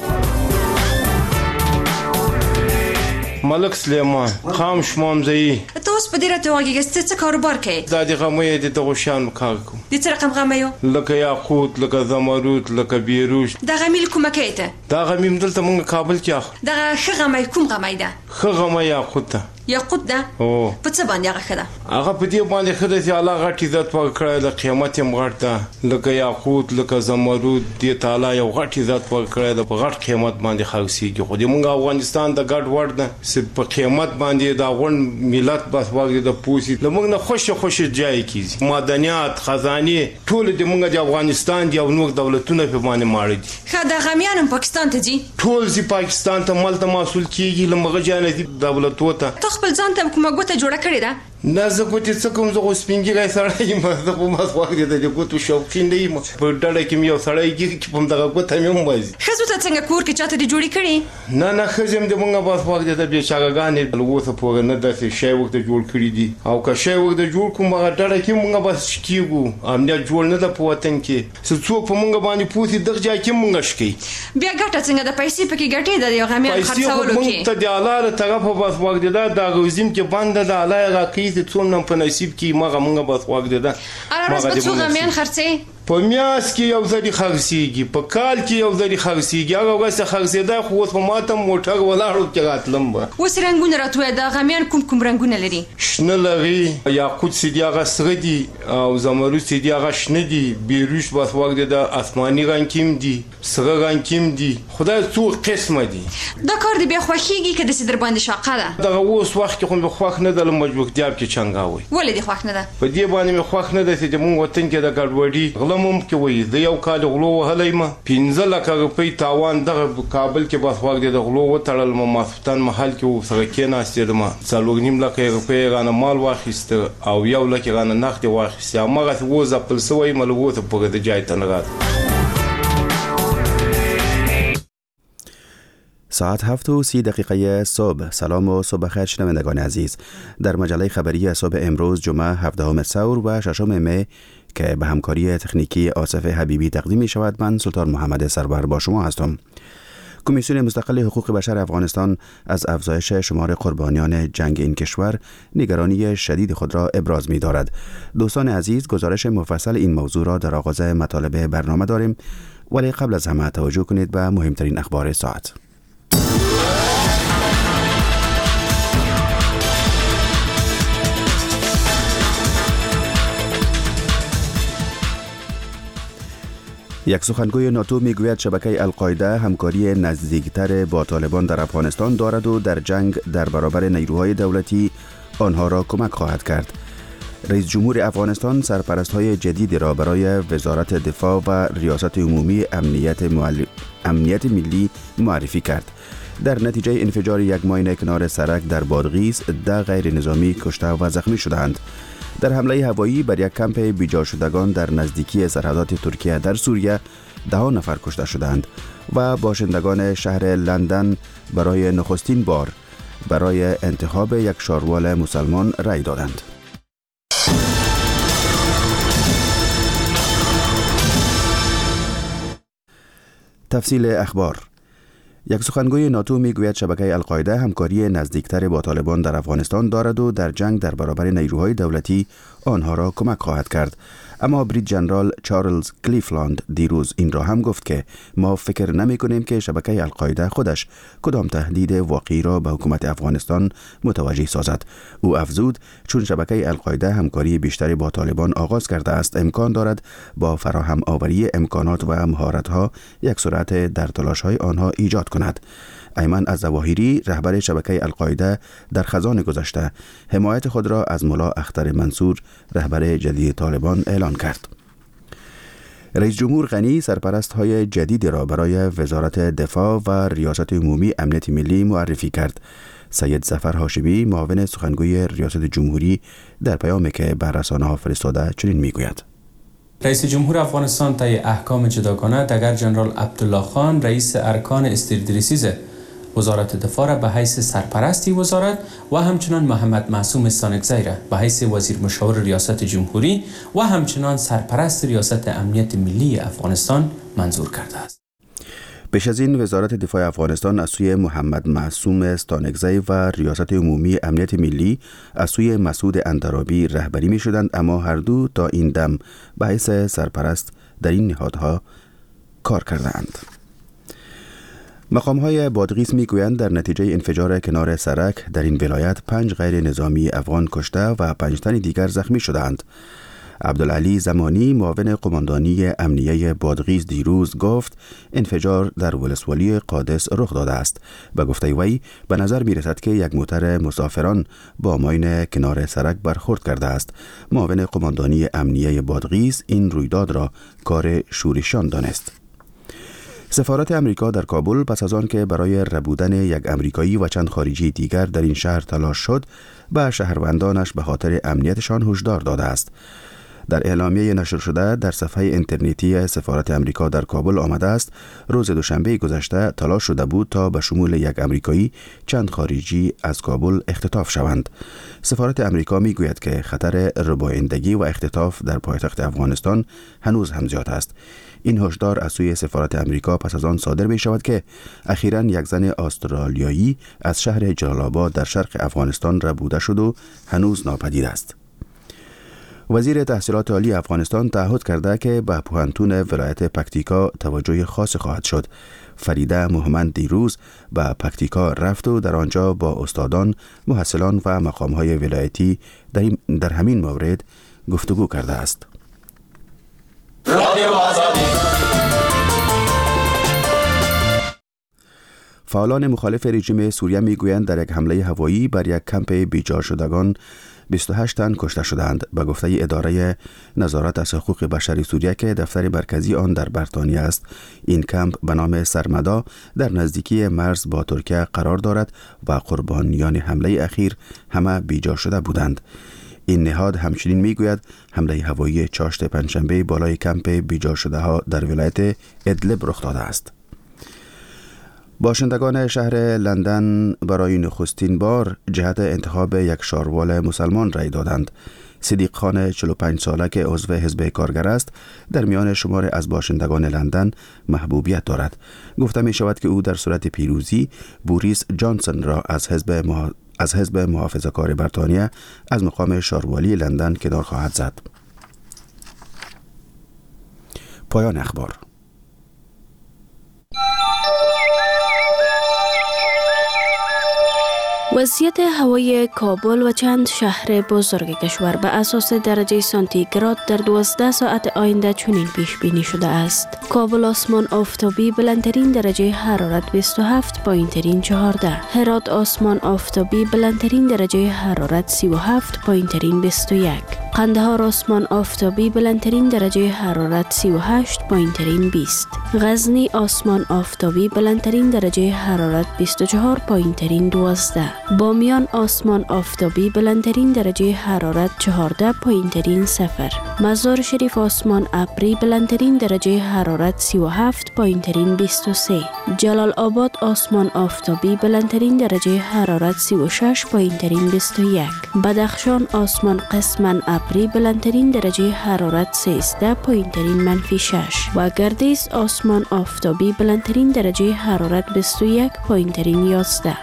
ملک سلیمان خام شمام زئی ته اوس په دې راته وایې څه کاروبار کوي؟ دا د غمې د دغوشان کار کوم. د څه رقم غمې لکه یاقوت لکه زمرود لکه بیروش. دا غمې کومه کوي ته؟ دا غمې دلته مونږ کابل کې اخ. دا ښه غمې کوم غمې ده؟ ښه غمې یاقوت ده. یاقوت ده؟ په څه باندې هغه ښه ده؟ هغه په دې باندې ښه ده چې الله غټ عزت ورکړی د قیامت یې غټ ده لکه یاقوت لکه زمرود دې تعالی یو غټ عزت ورکړی ده په غټ قیمت باندې خرڅېږي. خو د مونږ افغانستان د ګډ وړ ده چې په قیمت باندې دا غون ملت بس واګي د پوسی د موږ نه خوشي ځای کیږي. معدنیات خزانه ټول د موږ د افغانستان دی او نور دولتونه په باندې ماړي دي. خا د غمیان پاکستان ته دي ټول زی پاکستان ته مال ته محصول کیږي لمغه جانه دي دولتو ته خپل ځان ته کومه ګوته جوړه کړې ده؟ نه زه کوتې څه کوم زه خو سپینګیری سړی یم زه خو ما خوښ دی د ګوتو شوقین نه یم په ډډه کې مې یو سړی کېږي چې په همدغه ګوته مې هم وځي. ښځو ته څنګه کور کې چاته دې جوړې کړې؟ نه ښځې هم د مونږ بس خوښ دی د بېچارهګانې له اوسه پورې نه داسې شی ورته جوړ کړي دي او که شی ورته جوړ کړو هغه ډډه کې مونږ بس کېږو امنیت جوړ نه ده په وطن کې چې څوک په مونږ باندې پوسي دغه ځای کې مونږ شکوي. بیا ګټه څنګه د پیسې پکې ګټې د یو غمیان خرڅولو کې؟ پیسې خو مونږ ته د الله له طرفه بس خوښ دی دا روزیم چې بنده د الله یې راکوي چې څومره په نصیب کې مغه مونږ بس خوښ دی. هره ورځ به څو غمیان خرڅې؟ په میاس کې یو ځلې خرڅېږي، په کال کې یو ځلې خرڅېږي. هغه ورځ خرڅېدای خو اوس په ماته موټر ولاړو کې راتلم به. اوس رنګونه راته د غمیان کوم رنګونه لري؟ شنه لري، یاقوت چې دي هغه سره دي، او زمرد چې دي هغه شنه دي، بیروش بس وخت د آسماني رنګ کې دي، سره رنګ کې دي، خدای څو قسمه دي. دا کار دې بیا خوښېږي که داسې در باندې شاقه ده؟ دغه اوس وخت کې خو مې خوښ نه ده، له مجبورتیا کې چنګاوی. ولې دې خوښ نه ده؟ په دې باندې مې خوښ نه ده چې زموږ وطن کې د ګډوډي غله ممکن وي. زه یو کال غلو وهلی یم، 15 لکه روپۍ تاوان دغه کابل کې بس وخت د غلو وتړل. ماسپښتن محل کې ورسره کېناستېدم، 4.5 لکه روپۍ رانه مال واخیسته او 1 لک رانه نقد واخیسته. هماغسې اوس ځپل سوی یم، له اوسه پورې د جای ته نه راځم. ساعت 7:30 صبح. سلام و صبح خیر شنوندگان عزیز. در مجله خبری صبح امروز جمعه 17 ثور و 6 می که به همکاری تکنیکی آصف حبیبی تقدیم می شود، من سلطان محمد سرور با شما هستم. کمیسیون مستقل حقوق بشر افغانستان از افزایش شمار قربانیان جنگ این کشور نگرانی شدید خود را ابراز می دارد. دوستان عزیز، گزارش مفصل این موضوع را در آغاز مطالب برنامه داریم، ولی قبل از همه توجه کنید به مهمترین اخبار ساعت. یک سخنگوی ناتو میگوید شبکه القاعده همکاری نزدیکتر با طالبان در افغانستان دارد و در جنگ در برابر نیروهای دولتی آنها را کمک خواهد کرد. رئیس جمهور افغانستان سرپرست‌های جدید را برای وزارت دفاع و ریاست عمومی امنیت ملی معرفی کرد. در نتیجه انفجار یک ماین کنار سرک در بادغیس 10 غیر نظامی کشته و زخمی شدند. در حمله هوایی بر یک کمپ بیجا شدگان در نزدیکی سرحدات ترکیه در سوریه 10 نفر کشته شدند و باشندگان شهر لندن برای نخستین بار برای انتخاب یک شاروال مسلمان رأی دادند. تفصیل اخبار. یک سخنگوی ناتو میگوید شبکه القاعده همکاری نزدیکتر با طالبان در افغانستان دارد و در جنگ در برابر نیروهای دولتی آنها را کمک خواهد کرد. اما بریت جنرال چارلز کلیفلاند دیروز این را هم گفت که ما فکر نمی کنیم که شبکه القاعده خودش کدام تهدید واقعی را به حکومت افغانستان متوجه سازد. او افزود چون شبکه القاعده همکاری بیشتری با طالبان آغاز کرده است، امکان دارد با فراهم آوری امکانات و مهارت‌ها یک سرعت در تلاش‌های آنها ایجاد کند. ایمن الظواهری رهبر شبکه القاعده در خزان گذشته حمایت خود را از ملا اختر منصور رهبر جدید طالبان اعلان کرد. رئیس جمهور غنی سرپرست‌های جدید را برای وزارت دفاع و ریاست عمومی امنیت ملی معرفی کرد. سید ظفر هاشمی معاون سخنگوی ریاست جمهوری در پیامی که بر رسانه‌ها فرستاده چنین میگوید: رئیس جمهور افغانستان طی احکام جداگانه دگر جنرال عبدالله خان رئیس ارکان استیردریسیز وزارت دفاع را به حیث سرپرستی وزارت و همچنان محمد معصوم استانکزی را به حیث وزیر مشاور ریاست جمهوری و همچنان سرپرست ریاست امنیت ملی افغانستان منظور کرده است. پیش از این وزارت دفاع افغانستان از سوی محمد معصوم استانکزی و ریاست عمومی امنیت ملی از سوی مسعود اندرابی رهبری می شدند، اما هر دو تا این دم به حیث سرپرست در این نهادها کار کردند. مقام‌های بادغیس می‌گویند در نتیجه انفجار کنار سرک در این ولایت 5 غیر نظامی افغان کشته و 5 تن دیگر زخمی شدند. عبدالعلی زمانی معاون قماندانی امنیه بادغیس دیروز گفت انفجار در ولسوالی قادس رخ داده است. به گفته وی به نظر می‌رسد که یک موتر مسافران با ماین کنار سرک برخورد کرده است. معاون قماندانی امنیه بادغیس این رویداد را کار شورشیان دانست. سفارت امریکا در کابل پس از آن که برای ربودن یک امریکایی و چند خارجی دیگر در این شهر تلاش شد، به شهروندانش به خاطر امنیتشان هشدار داده است. در اعلامیه نشر شده در صفحه اینترنتی سفارت امریکا در کابل آمده است روز دوشنبه گذشته تلاش شده بود تا به شمول یک امریکایی چند خارجی از کابل اختطاف شوند. سفارت امریکا میگوید که خطر ربایندگی و اختطاف در پایتخت افغانستان هنوز هم زیاد است. این هشدار از سوی سفارت امریکا پس از آن صادر می شود که اخیراً یک زن استرالیایی از شهر جلال آباد در شرق افغانستان ربوده شد و هنوز ناپدید است. وزیر تحصیلات عالی افغانستان تعهد کرده که به پوهنتون ولایت پکتیکا توجه خاص خواهد شد. فریده محمد دیروز به پکتیکا رفت و در آنجا با استادان، محصلان و مقام‌های ولایتی در همین مورد گفتگو کرده است. فعالان مخالف رژیم سوریه میگویند در یک حمله هوایی بر یک کمپ بیجا شدگان 28 تن کشته شدند. به گفته اداره نظارت از حقوق بشری سوریه که دفتر مرکزی آن در بریتانیا است، این کمپ به نام سرمدا در نزدیکی مرز با ترکیه قرار دارد و قربانیان حمله اخیر همه بیجا شده بودند. این نهاد همچنین میگوید حمله هوایی چاشت پنجشنبه بالای کمپ بیجا شده ها در ولایت ادلب رخ داده است. باشندگان شهر لندن برای نخستین بار جهت انتخاب یک شاروال مسلمان رای دادند. صدیق خان 45 ساله که عضو حزب کارگر است در میان شمار از باشندگان لندن محبوبیت دارد. گفته می شود که او در صورت پیروزی بوریس جانسون را از حزب محافظه‌کار بریتانیا از مقام شاروالی لندن کنار خواهد زد. پایان اخبار. وضعیت هوایی کابل و چند شهر بزرگ کشور به اساس درجه سانتیگراد در 12 ساعت آینده چنین پیش بینی شده است. کابل آسمان آفتابی بلندترین درجه حرارت 27، پایینترین 14. هرات آسمان آفتابی بلندترین درجه حرارت 37، پایینترین 21. قندهار آسمان آفتابی بلندترین درجه حرارت 38، پایینترین 20. غزنی آسمان آفتابی بلندترین درجه حرارت 24، پایینترین 12. بامیان آسمان آفتابی بلندترین درجه حرارت 14، پایینترین 0. مزار شریف آسمان ابری بلندترین درجه حرارت 37، پایینترین 23. جلال آباد آسمان آفتابی بلندترین درجه حرارت 36، پایینترین 21. بدخشان آسمان قسماً ابری بلندترین درجه حرارت 13، پایینترین -6. و گردیز آسمان آفتابی بلندترین درجه حرارت 21، پایینترین 11.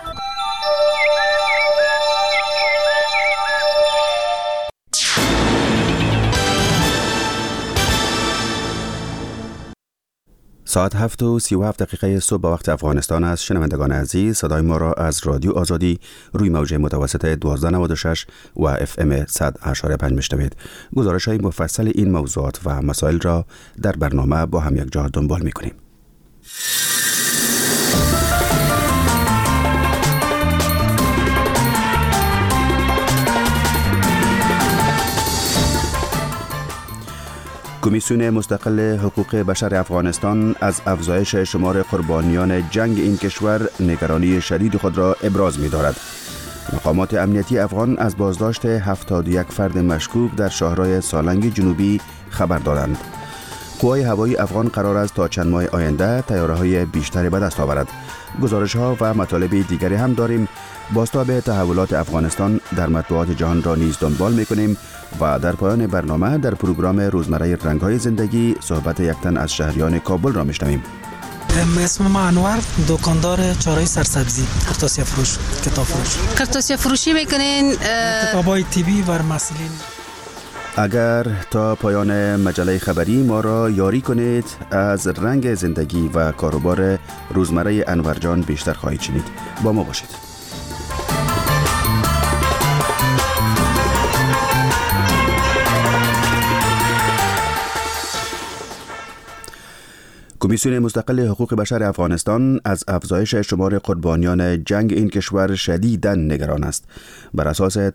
ساعت 7:37 صبح به وقت افغانستان است. شنوندگان عزیز، صدای ما را از رادیو آزادی روی موج متوسط 1296 و FM 100.5 میشنوید. گزارش‌های مفصل این موضوعات و مسائل را در برنامه با هم یک جا دنبال می‌کنیم. کمیسیون مستقل حقوق بشر افغانستان از افزایش شمار قربانیان جنگ این کشور نگرانی شدید خود را ابراز می دارد. مقامات امنیتی افغان از بازداشت 71 فرد مشکوک در شهرهای سالنگ جنوبی خبر دادند. قوای هوایی افغان قرار است تا چند ماه آینده طیاره‌های بیشتری به دست آورد. گزارش‌ها و مطالب دیگری هم داریم. بازتاب تحولات افغانستان در مطبوعات جهان را نیز دنبال می‌کنیم و در پایان برنامه در پروگرام روزمره رنگ‌های زندگی صحبت یک تن از شهریان کابل را می‌شنویم. اسم ما انور، دکاندار چهارراه سرسبزی، کارتاسیا فروش، کتاب فروش. کارتاسیا فروشی می‌کنین؟ کتاب‌های طبی و مسئولین. اگر تا پایان مجله خبری ما را یاری کنید از رنگ زندگی و کاروبار روزمره انور جان بیشتر خواهید شنید. با ما باشید. کمیسیون مستقل حقوق بشر افغانستان از افزایش شمار قربانیان جنگ این کشور شدیداً نگران است. بر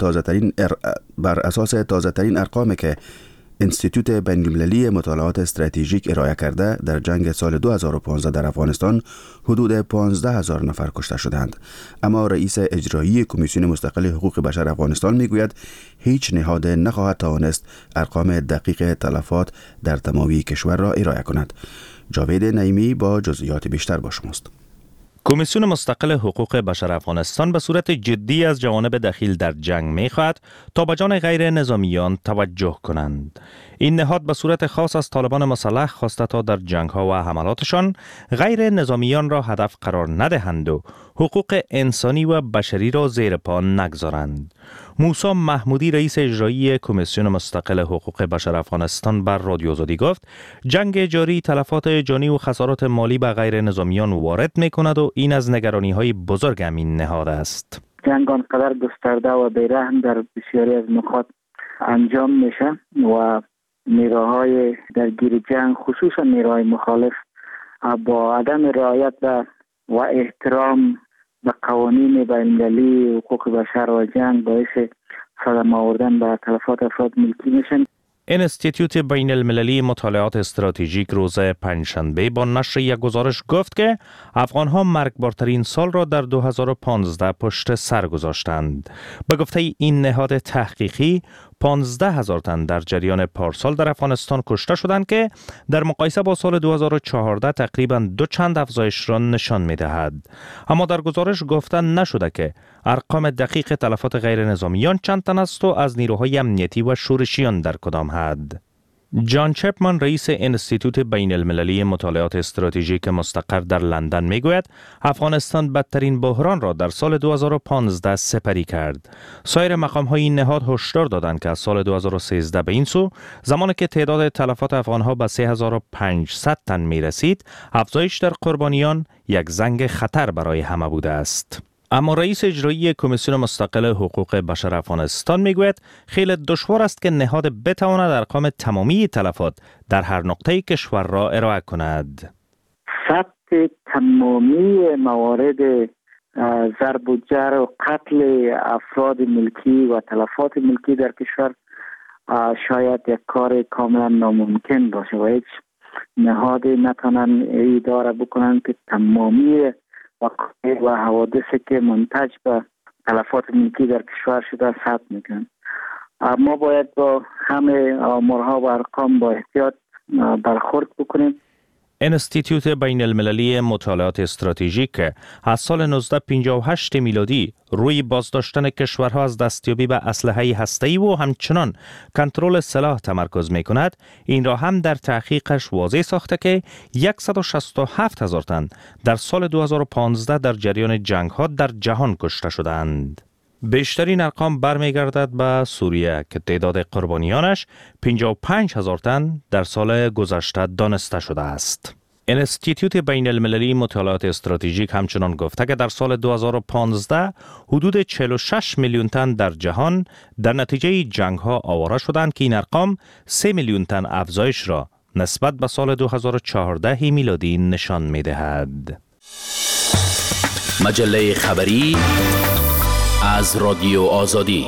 اساس تازه‌ترین ارقامی که انستیتوت بین‌المللی مطالعات استراتژیک ارائه کرده، در جنگ سال 2015 در افغانستان حدود 15,000 نفر کشته شدند. اما رئیس اجرایی کمیسیون مستقل حقوق بشر افغانستان میگوید هیچ نهاد نخواهد توانست ارقام دقیق تلفات در تمامی کشور را ارائه کند. جاوید نعیمی با جزئیات بیشتر با شماست. کمیسیون مستقل حقوق بشر افغانستان به صورت جدی از جوانب دخیل در جنگ می‌خواهد تا به جان غیر نظامیان توجه کنند. این نهاد به صورت خاص از طالبان مسلح خواسته تا در جنگ‌ها و حملاتشان غیر نظامیان را هدف قرار ندهند و حقوق انسانی و بشری را زیر پا نگذارند. موسی محمودی رئیس اجرایی کمیسیون مستقل حقوق بشر افغانستان بر رادیو آزادی گفت جنگ جاری تلفات جانی و خسارات مالی به غیر نظامیان وارد می کند و این از نگرانی های بزرگ این نهاد است. جنگ آنقدر گسترده و بیرحم در بسیاری از نقاط انجام میشه و نیروهای درگیر جنگ خصوصا نیروهای مخالف با عدم رعایت و احترام به قوانین بین‌المللی حقوق بشر و جنگ باعث صدمه آوردن به تلفات افراد ملکی میشن. انستیتوت بین المللی مطالعات استراتژیک روز پنجشنبه با نشر یک گزارش گفت که افغان‌ها مرگبارترین سال را در 2015 پشت سر گذاشتند. به گفته این نهاد تحقیقی 15,000 تن در جریان پارسال در افغانستان کشته شدند که در مقایسه با سال 2014 تقریباً 2 چند افزایش را نشان می‌دهد. اما در گزارش گفته نشده که ارقام دقیق تلفات غیر نظامیان چند تن است و از نیروهای امنیتی و شورشیان در کدام حد. جان چپمن رئیس انستیتوت بین المللی مطالعات استراتژیک مستقر در لندن میگوید افغانستان بدترین بحران را در سال 2015 سپری کرد. سایر مقام‌های این نهاد هشدار دادند که از سال 2013 به این سو زمانی که تعداد تلفات افغان‌ها به 3500 تن میرسید، افزایش در قربانیان یک زنگ خطر برای همه بوده است. اما رئیس اجرایی کمیسیون مستقل حقوق بشر افغانستان میگوید خیلی دشوار است که نهاد بتواند ارقام تمامی تلفات در هر نقطه کشور را ارائه کند. ثبت تمامی موارد ضرب و جرح و قتل افراد ملکی و تلفات ملکی در کشور شاید یک کار کاملا ناممکن باشه و هیچ نهادی نتونن اداره بکنن که تمامی و حوادثی که منتج به تلفات ملکی در کشور شده ثبت میکنن. ما باید با همه آمارها و ارقام با احتیاط برخورد بکنیم. انستیتوت بین المللی مطالعات استراتژیک از سال 1958 میلادی روی بازداشتن کشورها از دستیابی به اسلحه هسته‌ای و همچنان کنترل سلاح تمرکز می‌کند. این را هم در تحقیقش واضح ساخته که 167,000 تن در سال 2015 در جریان جنگ‌ها در جهان کشته شدند. بیشترین ارقام برمیگردد به سوریه که تعداد قربانیانش 55,000 تن در سال گذشته دانسته شده است. انستیتوت بین المللی مطالعات استراتژیک همچنان گفته که در سال 2015 حدود 46 میلیون تن در جهان در نتیجه جنگ‌ها آواره شدند که این ارقام 3 میلیون تن افزایش را نسبت به سال 2014 میلادی نشان می‌دهد. مجله خبری از رادیو آزادی.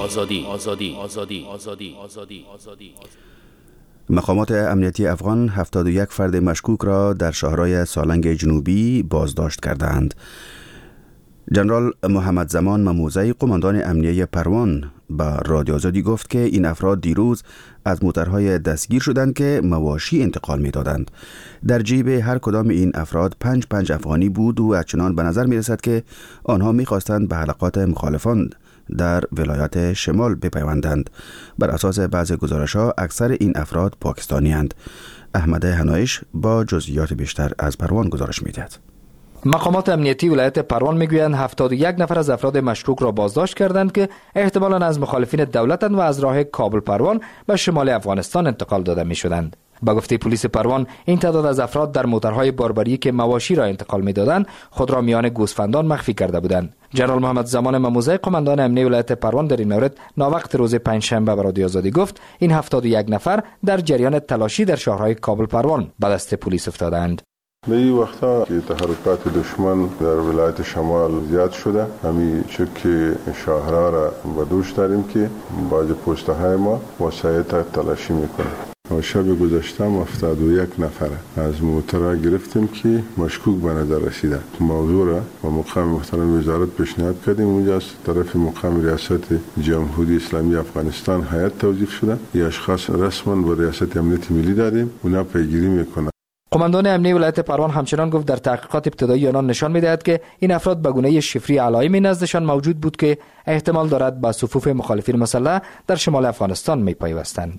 مقامات امنیتی افغان 71 فرد مشکوک را در شهرهای سالنگ جنوبی بازداشت کردند. جنرال محمد زمان مموزی قماندان امنیه پروان با رادیو آزادی گفت که این افراد دیروز از موترهای دستگیر شدند که مواشی انتقال می‌دادند. در جیب هر کدام این افراد 5 افغانی بود و چنان به نظر می‌رسد که آنها می‌خواستند به حلقات مخالفان در ولایات شمال بپیوندند. بر اساس بعض گزارش‌ها اکثر این افراد پاکستانی‌اند. احمد هنایش با جزئیات بیشتر از پروان گزارش می‌دهد. مقامات امنیتی ولایت پروان میگویند 71 نفر از افراد مشکوک را بازداشت کردند که احتمالاً از مخالفین دولتند و از راه کابل پروان به شمال افغانستان انتقال داده میشدند. به گفته پلیس پروان این تعداد از افراد در موترهای باربری که مواشی را انتقال میدادند خود را میان گوسفندان مخفی کرده بودند. جنرال محمد زمان مموزی قماندان امنیه ولایت پروان در این مورد ناوقت روز پنجشنبه به رادیو آزادی گفت این 71 نفر در جریان تلاشی در شهرهای کابل پروان به دست پلیس افتادند. به این وقتا که تحرکات دشمن در ولایت شمال زیاد شده، همین چک شهرها را به دوش داریم که باج پسته های ما وسایط تلاشی میکنه. و شب گذشته 71 نفر از موتر گرفتیم که مشکوک به نظر رسیده. موضوع را با مقام محترم وزارت پیشنهاد کردیم. اونجا از طرف مقام ریاست جمهوری اسلامی افغانستان هیئت توظیف شده. این اشخاص رسما به ریاست امنیت ملی دادیم، اونا پیگیری میکنه. قماندان امنیه ولایت پروان همچنان گفت در تحقیقات ابتدایی آنان نشان می‌دهد که این افراد به گونه شفری علائمی نزدشان موجود بود که احتمال دارد با صفوف مخالفین مسلح در شمال افغانستان می‌پیوستند.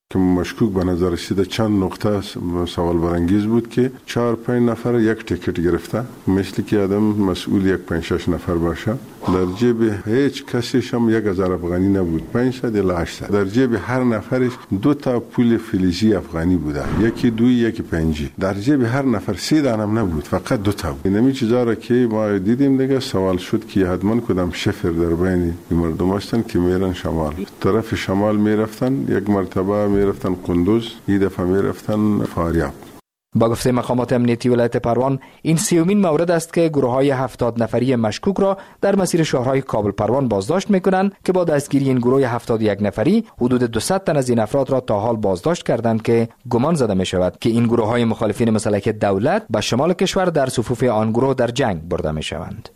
که مشکوک به نظر رسید چند نقطه سوال برانگیز بود که 4-5 نفر یک تیکت گرفته، مثل که آدم مسئول یک 5-6 نفر باشه. در جیب هیچ کسیش هم 1000 افغانی نبود، 500 الی 800. در جیب هر نفرش 2 تا پول فلزی افغانی بوده، یکی 2 یکی 5. در جیب هر نفر 3 دانه هم نبود، فقط 2 تا بود. اینمی چیزا را که ما دیدیم دیگه سوال شد که حتما کدام شفر در بین مردم هستن که میرن شمال. طرف شمال میرفتن، یک مرتبه میرفتن قندوز، این دفعه میرفتن فاریاب. با گفته مقامات امنیتی ولایت پروان، این 30مین مورد است که گروه‌های 70 نفری مشکوک را در مسیر شهرهای کابل پروان بازداشت می‌کنند که با دستگیری این گروه 71 نفری حدود 200 تن از این افراد را تا حال بازداشت کردند که گمان زده می‌شود که این گروه‌های مخالفین مسلح دولت به شمال کشور در صفوف آن گروه در جنگ برده می‌شوند.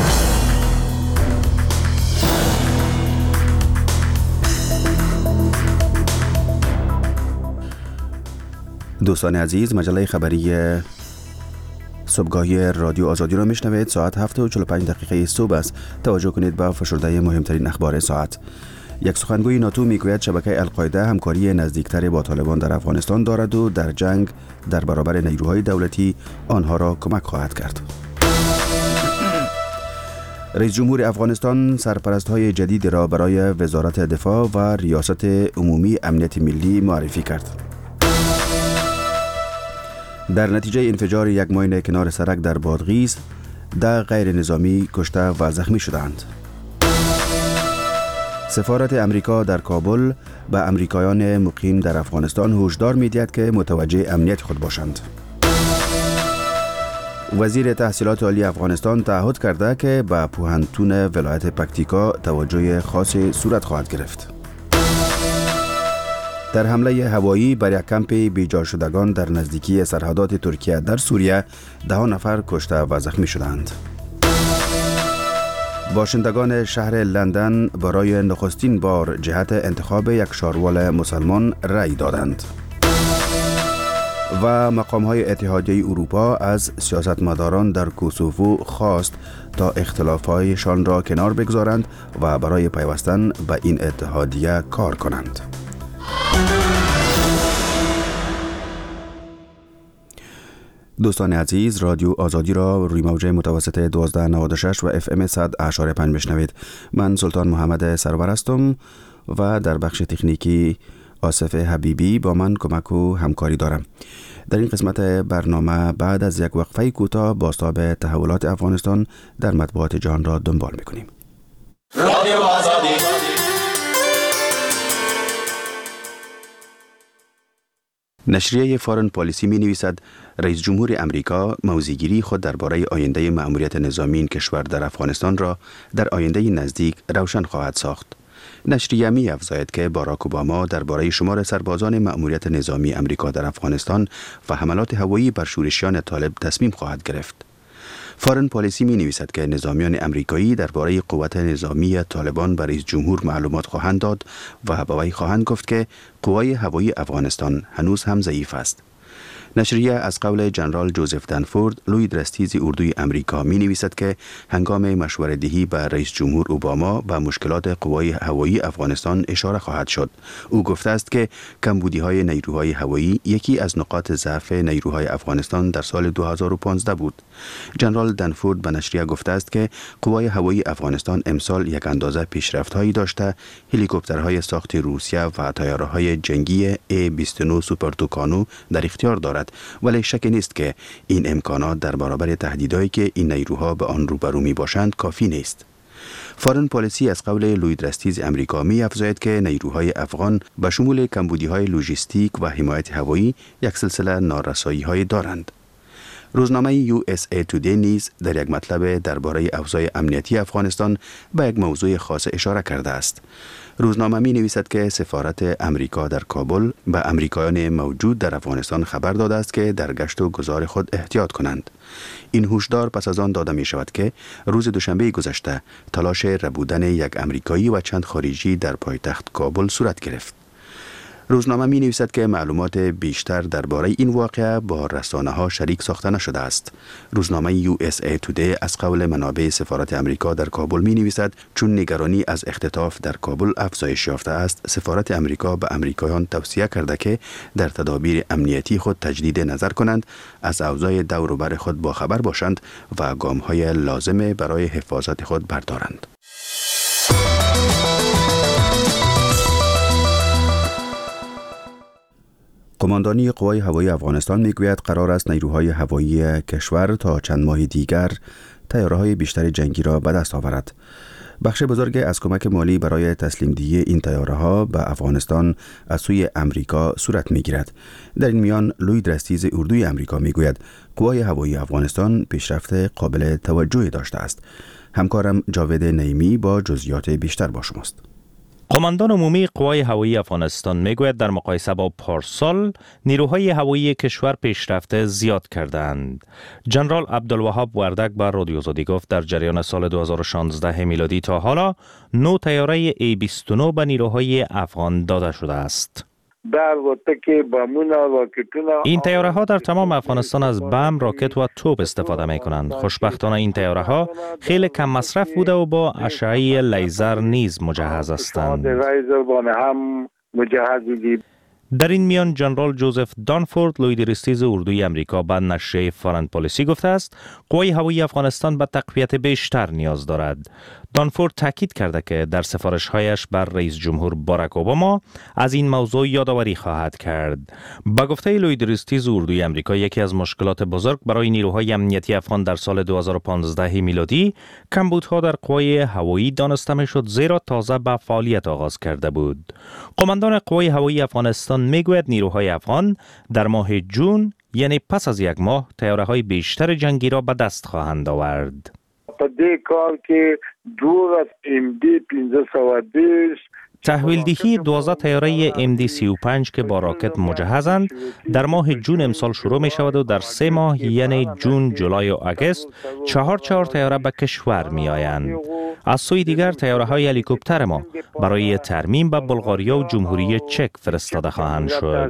دوستان عزیز، مجله خبری صبحگاهی رادیو آزادی را میشنوید. ساعت 7:45 صبح است. توجه کنید به فشرده مهمترین اخبار ساعت. یک سخنگوی ناتو میگوید شبکه القاعده همکاری نزدیکتر با طالبان در افغانستان دارد و در جنگ در برابر نیروهای دولتی آنها را کمک خواهد کرد. رئیس جمهور افغانستان سرپرست‌های جدید را برای وزارت دفاع و ریاست عمومی امنیت ملی معرفی کرد. در نتیجه انفجار یک ماین کنار سرک در بادغیس 10 غیر نظامی کشته و زخمی شدند. سفارت امریکا در کابل به امریکایان مقیم در افغانستان هشدار می‌دهد که متوجه امنیت خود باشند. وزیر تحصیلات عالی افغانستان تعهد کرده که به پوهنتون ولایت پکتیکا توجه خاصی صورت خواهد گرفت. در حمله هوایی بر یک کمپ بیجا شدگان در نزدیکی سرحدات ترکیه در سوریه 10 نفر کشته و زخمی شدند. باشندگان شهر لندن برای نخستین بار جهت انتخاب یک شاروال مسلمان رأی دادند. و مقام‌های اتحادیه اروپا از سیاستمداران در کوسوو خواست تا اختلاف‌هایشان را کنار بگذارند و برای پیوستن به این اتحادیه کار کنند. دوستان عزیز، رادیو آزادی را روی موج متوسط 1296 و FM 100.5 میشنوید. من سلطان محمد سرور هستم و در بخش تکنیکی آصف حبیبی با من کمک و همکاری دارم. در این قسمت برنامه بعد از یک وقفه کوتاه بازتاب تحولات افغانستان در مطبوعات جهان را دنبال میکنیم. رادیو آزادی. نشریه فارن پالیسی می نویسد رئیس جمهور امریکا موضع‌گیری خود درباره آینده مأموریت نظامی این کشور در افغانستان را در آینده نزدیک روشن خواهد ساخت. نشریه می افزاید که باراک اوباما درباره شمار سربازان مأموریت نظامی امریکا در افغانستان و حملات هوایی بر شورشیان طالب تصمیم خواهد گرفت. فارن پالیسی می نویسد که نظامیان امریکایی درباره قوت نظامی طالبان به رئیس جمهور معلومات خواهند داد و به وی خواهند گفت که قوای هوایی افغانستان هنوز هم ضعیف است. نشریه از قول جنرال جوزف دنفورد، لوی درستیز اردوی امریکا می نویسد که هنگام مشورت دهی با رئیس جمهور اوباما به مشکلات قوای هوایی افغانستان اشاره خواهد شد. او گفته است که کمبودی های نیروهای هوایی یکی از نقاط ضعف نیروهای افغانستان در سال 2015 بود. جنرال دنفورد به نشریه گفته است که قوای هوایی افغانستان امسال یک اندازه پیشرفت‌هایی داشته، هلیکوپترهای ساخت روسیه و طیاره‌های جنگی A-29 سوپر توکانو در اختیار دارد، ولی شک نیست که این امکانات در برابر تهدیدهایی که این نیروها به آن روبرو می باشند کافی نیست. فارن پالیسی از قول لوی درستیز امریکا می افزاید که نیروهای افغان به شمول کمبودی‌های لوجستیک و حمایت هوایی یک سلسله نارسایی‌های دارند. روزنامه USA Today نیز در یک مطلب درباره اوضاع امنیتی افغانستان به یک موضوع خاص اشاره کرده است. روزنامه می نویسد که سفارت امریکا در کابل به امریکایان موجود در افغانستان خبر داده است که در گشت و گذار خود احتیاط کنند. این هشدار پس از آن داده می شود که روز دوشنبه گذشته تلاش ربودن یک امریکایی و چند خارجی در پایتخت کابل صورت گرفت. روزنامه می نویسد که معلومات بیشتر درباره این واقعه با رسانه ها شریک ساخته نشده است. روزنامه USA Today از قول منابع سفارت امریکا در کابل می نویسد چون نگرانی از اختطاف در کابل افزایش یافته است، سفارت امریکا به امریکایان توصیه کرده که در تدابیر امنیتی خود تجدید نظر کنند، از اوضاع دور و بر خود باخبر باشند و گام‌های لازم برای حفاظت خود بردارند. قماندانی قوای هوایی افغانستان میگوید قرار است نیروهای هوایی کشور تا چند ماه دیگر طیاره‌های بیشتر جنگی را به دست آورد. بخش بزرگ از کمک مالی برای تسلیم دهی این طیاره‌ها به افغانستان از سوی امریکا صورت می‌گیرد. در این میان لوید رستیز اردوی امریکا میگوید قوای هوایی افغانستان پیشرفت قابل توجهی داشته است. همکارم جاوید نعیمی با جزئیات بیشتر با شماست. قماندان عمومی قوای هوایی افغانستان میگوید در مقایسه با پارسال نیروهای هوایی کشور پیشرفت زیاد کردند. جنرال عبدالوهاب وردک با رادیو آزادی گفت در جریان سال 2016 میلادی تا حالا 9 طیاره A-29 به نیروهای افغان داده شده است. این طیاره ها در تمام افغانستان از بم، راکت و توپ استفاده می کنند. خوشبختانه این طیاره ها خیلی کم مصرف بوده و با اشعه لیزر نیز مجهز هستند. در این میان جنرال جوزف دانفورد لوید رستیز اردوی امریکا به نشریه فارن پالیسی گفته است قوای هوایی افغانستان به تقویت بیشتر نیاز دارد. دانفورد تاکید کرده که در سفارش‌هایش بر رئیس جمهور باراک اوباما از این موضوع یادآوری خواهد کرد. با گفته لوید رستیز اردوی امریکا یکی از مشکلات بزرگ برای نیروهای امنیتی افغان در سال 2015 میلادی کمبودها در قوای هوایی دانسته می‌شد، زیرا تازه به فعالیت آغاز کرده بود. قماندان قوای هوایی افغانستان میگوید نیروهای افغان در ماه جون یعنی پس از یک ماه طیاره‌های بیشتر جنگی را به دست خواهند آورد. تحویل دهی 12 طیاره MD-35 که با راکت مجهزند در ماه جون امسال شروع می شود و در 3 ماه یعنی جون، جولای و آگوست 4 طیاره به کشور می آیند. از سوی دیگر طیاره های هلیکوپتر ما برای ترمیم به بلغاریا و جمهوری چک فرستاده خواهند شد.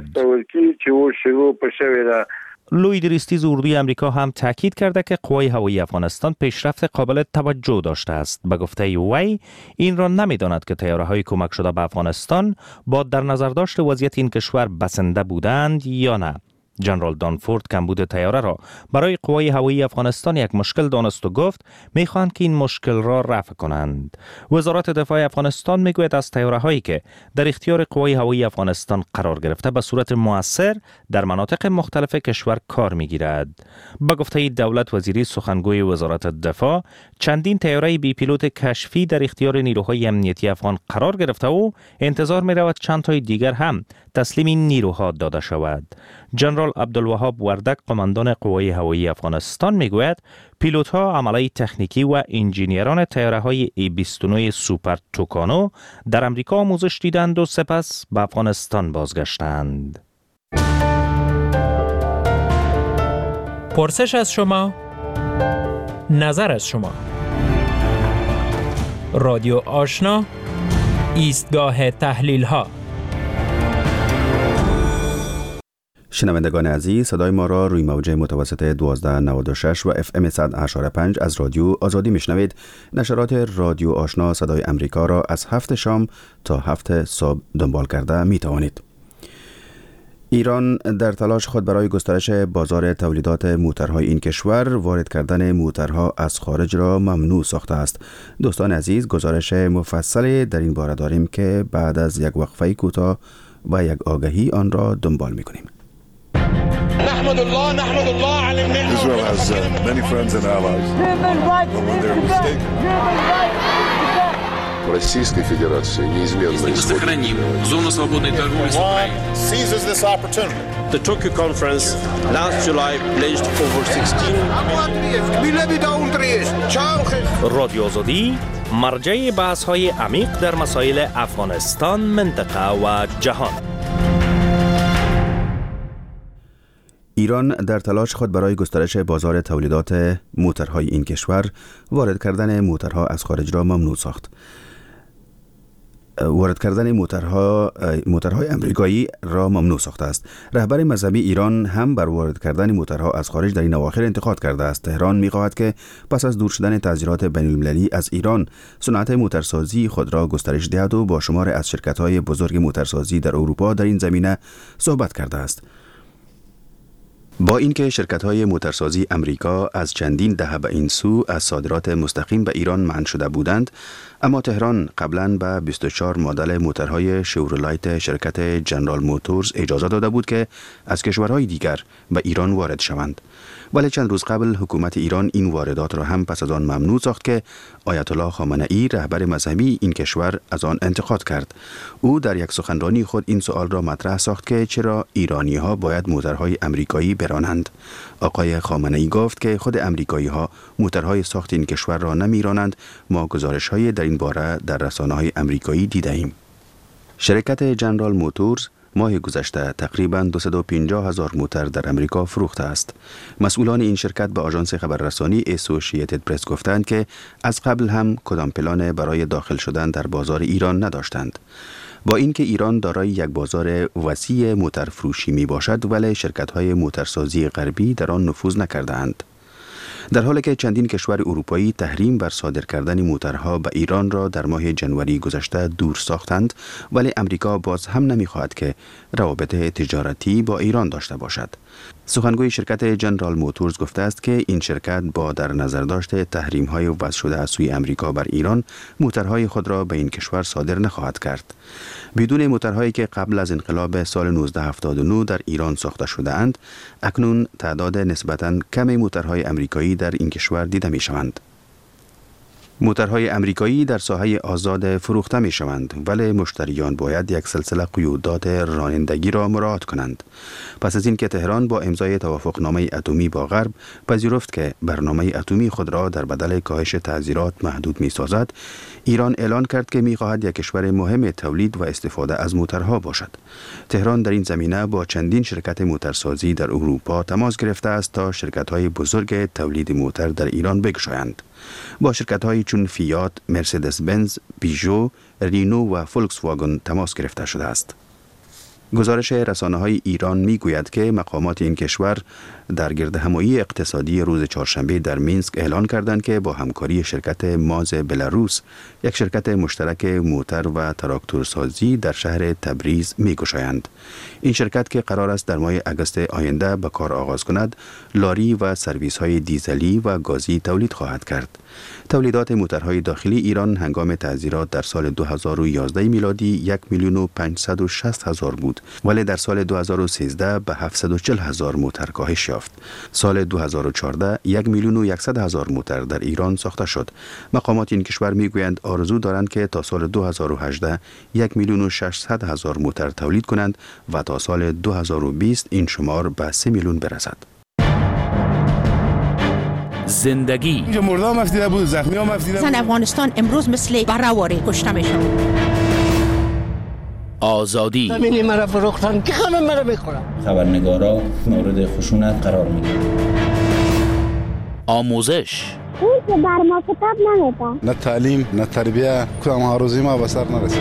لوید رستیز اردوی امریکا هم تاکید کرده که قوای هوایی افغانستان پیشرفت قابل توجه داشته است. به گفته وی این را نمی‌داند که طیاره‌های کمک شده به افغانستان با در نظر داشت وضعیت این کشور بسنده بودند یا نه. جنرال دانفورد کمبود طیاره را برای قوای هوایی افغانستان یک مشکل دانست و گفت می‌خواهند که این مشکل را رفع کنند. وزارت دفاع افغانستان میگوید از طیاره‌هایی که در اختیار قوای هوایی افغانستان قرار گرفته به صورت مؤثر در مناطق مختلف کشور کار می‌گیرد. به گفته دولت وزیری سخنگوی وزارت دفاع چندین طیاره بی پیلوت کشفی در اختیار نیروهای امنیتی افغان قرار گرفته و انتظار می‌رود چند تای دیگر هم تسلیم این نیروها داده شود. جنرال عبدالوهاب وردک قماندان قوای هوایی افغانستان میگوید پیلوت‌ها عمله تکنیکی و انجینیران طیاره‌های A-29 سوپر توکانو در امریکا آموزش دیدند و سپس به افغانستان بازگشتند. پرسش از شما، نظر از شما. رادیو آشنا، ایستگاه تحلیل‌ها. شنوندگان عزیز، صدای ما را روی موج متوسط 1296 و FM 100.5 از رادیو آزادی میشنوید. نشرات رادیو آشنا صدای امریکا را از 7 شام تا 7 صبح دنبال کرده می توانید. ایران در تلاش خود برای گسترش بازار تولیدات موترهای این کشور وارد کردن موترها از خارج را ممنوع ساخته است. دوستان عزیز، گزارش مفصلی در این باره داریم که بعد از یک وقفه کوتاه و یک آگهی آن را دنبال می کنیم. نحمد الله على النعمة. Israel has many friends and allies. But when they're mistaken. Российской Федерации неизменно сохраним зону свободной торговли с Украиной. Seizes this opportunity. The Tokyo conference last July pledged over 16. رادیو آزادی مرجع بحث‌های عمیق در مسائل افغانستان، منطقه و جهان. ایران در تلاش خود برای گسترش بازار تولیدات موترهای این کشور وارد کردن موترها از خارج را ممنوع ساخت. وارد کردن موترهای امریکایی را ممنوع ساخته است. رهبر مذهبی ایران هم بر وارد کردن موترها از خارج در این اواخر انتقاد کرده است. تهران می‌خواهد که پس از دور شدن تعزیرات بین‌المللی از ایران، صنعت موترسازی خود را گسترش دهد و با شمار از شرکت‌های بزرگ موترسازی در اروپا در این زمینه صحبت کرده است. با اینکه شرکت‌های موترسازی امریکا از چندین دهه به این سو از صادرات مستقیم به ایران منع شده بودند، اما تهران قبلاً به 24 مدل موترهای شورولایت شرکت جنرال موتورز اجازه داده بود که از کشورهای دیگر به ایران وارد شوند. ولی چند روز قبل حکومت ایران این واردات را هم پس از آن ممنوع ساخت که آیت الله خامنه‌ای رهبر مذهبی این کشور از آن انتقاد کرد. او در یک سخنرانی خود این سوال را مطرح ساخت که چرا ایرانی‌ها باید موترهای امریکایی برانند. آقای خامنه‌ای گفت که خود امریکایی‌ها موترهای ساخت این کشور را نمیرانند. ما گزارش‌های در این باره در رسانه‌های امریکایی دیده‌ایم. شرکت جنرال موتورز ماه گذشته تقریباً 250,000 موتر در امریکا فروخته است. مسئولان این شرکت به آژانس خبررسانی اسوسییتد پرس گفتند که از قبل هم کدام پلان برای داخل شدن در بازار ایران نداشتند. با اینکه ایران دارای یک بازار وسیع موتر فروشی می باشد، ولی شرکت‌های موترسازی غربی در آن نفوذ نکردند. در حالی که چندین کشور اروپایی تحریم بر صادر کردن موترها به ایران را در ماه جنوری گذشته دور ساختند، ولی امریکا باز هم نمی‌خواهد که روابط تجارتی با ایران داشته باشد. سخنگوی شرکت جنرال موتورز گفته است که این شرکت با در نظر داشت تحریم‌های وضع شده از سوی امریکا بر ایران، موترهای خود را به این کشور صادر نخواهد کرد. بدون موترهایی که قبل از انقلاب سال 1979 در ایران ساخته شده اند، اکنون تعداد نسبتاً کم موترهای امریکایی در این کشور دیده می‌شوند. موترهای امریکایی در ساحه آزاد فروخته می شوند، ولی مشتریان باید یک سلسله قیودات رانندگی را مراعات کنند. پس از اینکه تهران با امضای توافقنامه اتمی با غرب پذیرفت که برنامه اتمی خود را در بدل کاهش تعزیرات محدود می سازد، ایران اعلان کرد که می خواهد یک کشور مهم تولید و استفاده از موترها باشد. تهران در این زمینه با چندین شرکت موترسازی در اروپا تماس گرفته است تا شرکت‌های بزرگ تولید موتر در ایران بگشایند. با شرکت‌هایی چون فیات، مرسدس بنز، بیژو، رینو و فولکس واگن تماس گرفته شده است. گزارش رسانه‌های ایران می‌گوید که مقامات این کشور در گردهمایی اقتصادی روز چهارشنبه در مینسک اعلان کردند که با همکاری شرکت ماز بلاروس، یک شرکت مشترک موتر و تراکتورسازی در شهر تبریز می‌گشایند. این شرکت که قرار است در ماه اگست آینده به کار آغاز کند، لاری و سرویس‌های دیزلی و گازی تولید خواهد کرد. تولیدات موترهای داخلی ایران هنگام تعزیرات در سال 2011 میلادی 1,560,000 بود، ولی در سال 2013 به 740,000 موتر کاهش یافت. سال 2014 1,100,000 موتر در ایران ساخته شد. مقامات این کشور میگویند آرزو دارند که تا سال 2018 1,600,000 موتر تولید کنند و تا سال 2020 این شمار به 3 میلیون برسد. زندگی اینجا مرده هم افدیده بود، زخمی هم افدیده بود. زن افغانستان امروز مثل برهواری کشته میشن. آزادی همینی مرا فروختن که همه مرا میخورن. خبرنگارا مورد خشونت قرار میگیرن. آموزش اون که بر ما کتاب نمیدن. نه تعلیم، نه تربیه، کدام هاروزی ما به سر نرسید.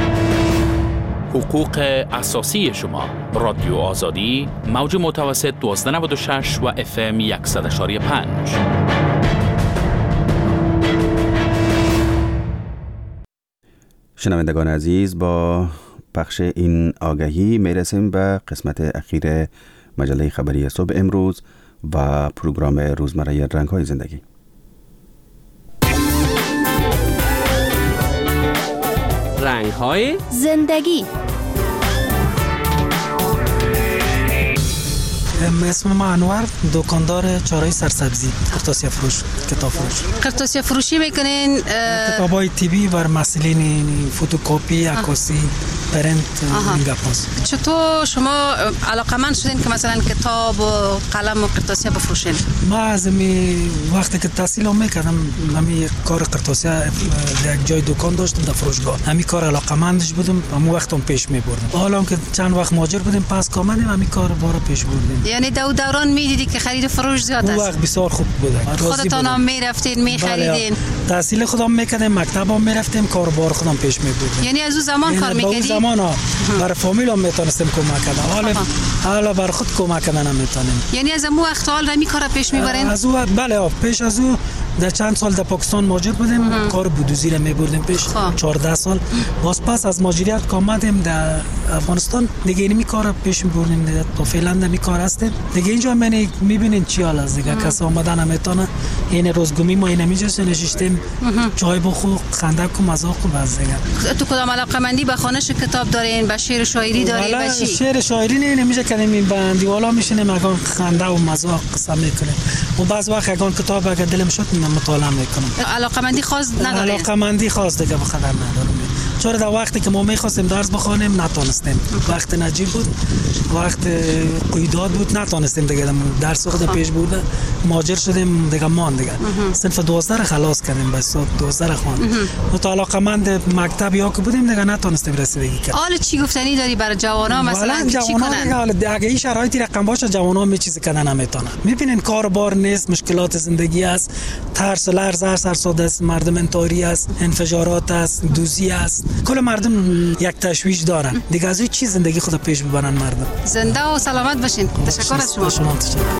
حقوق اساسی شما. رادیو آزادی، موج متوسط 1296 و FM 100.5. شنوندگان عزیز، با پخش این آگهی میرسیم به قسمت اخیر مجله خبری صبح امروز و پروگرام روزمره رنگ‌های زندگی. رنگ‌های زندگی. اسم ما انور، دکاندار چهارراه سرسبزی، قرطاسیه فروش، کتاب فروش. قرطاسیه فروشی میکنین؟ کتابای تیبی و مسئلین فتوکپی، عکاسی، پرنت، اینگا پاس. چطور شما علاقمند شدین که مثلا کتاب و قلم و قرطاسیه بفروشین؟ ما از می وقتی که تحصیل میکردم، همین کار قرطاسیه یک جای دکان داشتم در فروشگاه. همین کار علاقمندش بودم، همون وقتم پیش میبردم. حالا که چند وقت مهاجر بودیم، پس کاملا همین کار بارا پیش بردیم. یعنی دوران میدیدی که خرید و فروش زیاد است؟ اون وقت بسیار خوب بود. خودتان هم میرفتین میخریدین؟ تحصیل خودم میکردم، مکتبم میرفتم، کاربار خودم پیش میبردم. یعنی از اون زمان کار میکردی؟ اون زمان برای فامیلم میتونستم کمک کنم. حالا بر خود کمک کردن نمیتونم. یعنی از اون وقت حال رمی کارا پیش میبرین؟ از اون بله، پیش از اون در چند سال در پاکستان مهاجر بودیم، کار بودوزی را میبردیم پیش 14 سال. باز پس از مهاجریت که آمدیم در افغانستان دیگه اینمی کار پیش میبردیم دیگه. تا فعلا نمی کار هستیم دیگه. اینجا من میبینین چی حال است دیگه. کس آمدن نمیتونه. این روزگمی ما این نمیجاست نشستیم چای بخو خنده کو مزاق کو باز دیگه. تو کدام علاقه‌مندی به خوانش کتاب دارین، به شعر و شاعری دارین، به چی؟ شعر شاعری نمیشه کنیم، این بندی والا میشینیم اگه خنده و مزاق قصه میکنیم و بعض وقت اگه کتاب اگه دلم شد مطالعه میکنم. علاقه‌مندی خاص ندارین؟ علاقه‌مندی خاص دیگه به خبر ندارم. چون در وقتی که ما می‌خواستیم درس بخونیم نتونستیم. وقت نجیب بود، وقت قیداد بود، نتونستیم دیگه درس خود پیش بود. مهاجر شدیم دیگه مان دیگه. صنف 12 خلاص کردیم، بس 12 خوان. مطالعه علاقه‌مند مکتب یا که بودیم دیگه نتونستیم رسیدگی کنیم. حالا چی گفتنی داری برای جوانان مثلا چی کنن؟ اگه این شرایطی رقم باشه جوانان می چیزی کردن نمیتونن. میبینین کاربار نیست، مشکلات زندگی است، ترس لرز هر ساده است، مردم انتحاری است، انفجارات است، دوزی است. کل مردم یک تشویش دارن دیگه. از این چیز زندگی خود پیش ببرن مردم. زنده و سلامت باشین. تشکر از شما.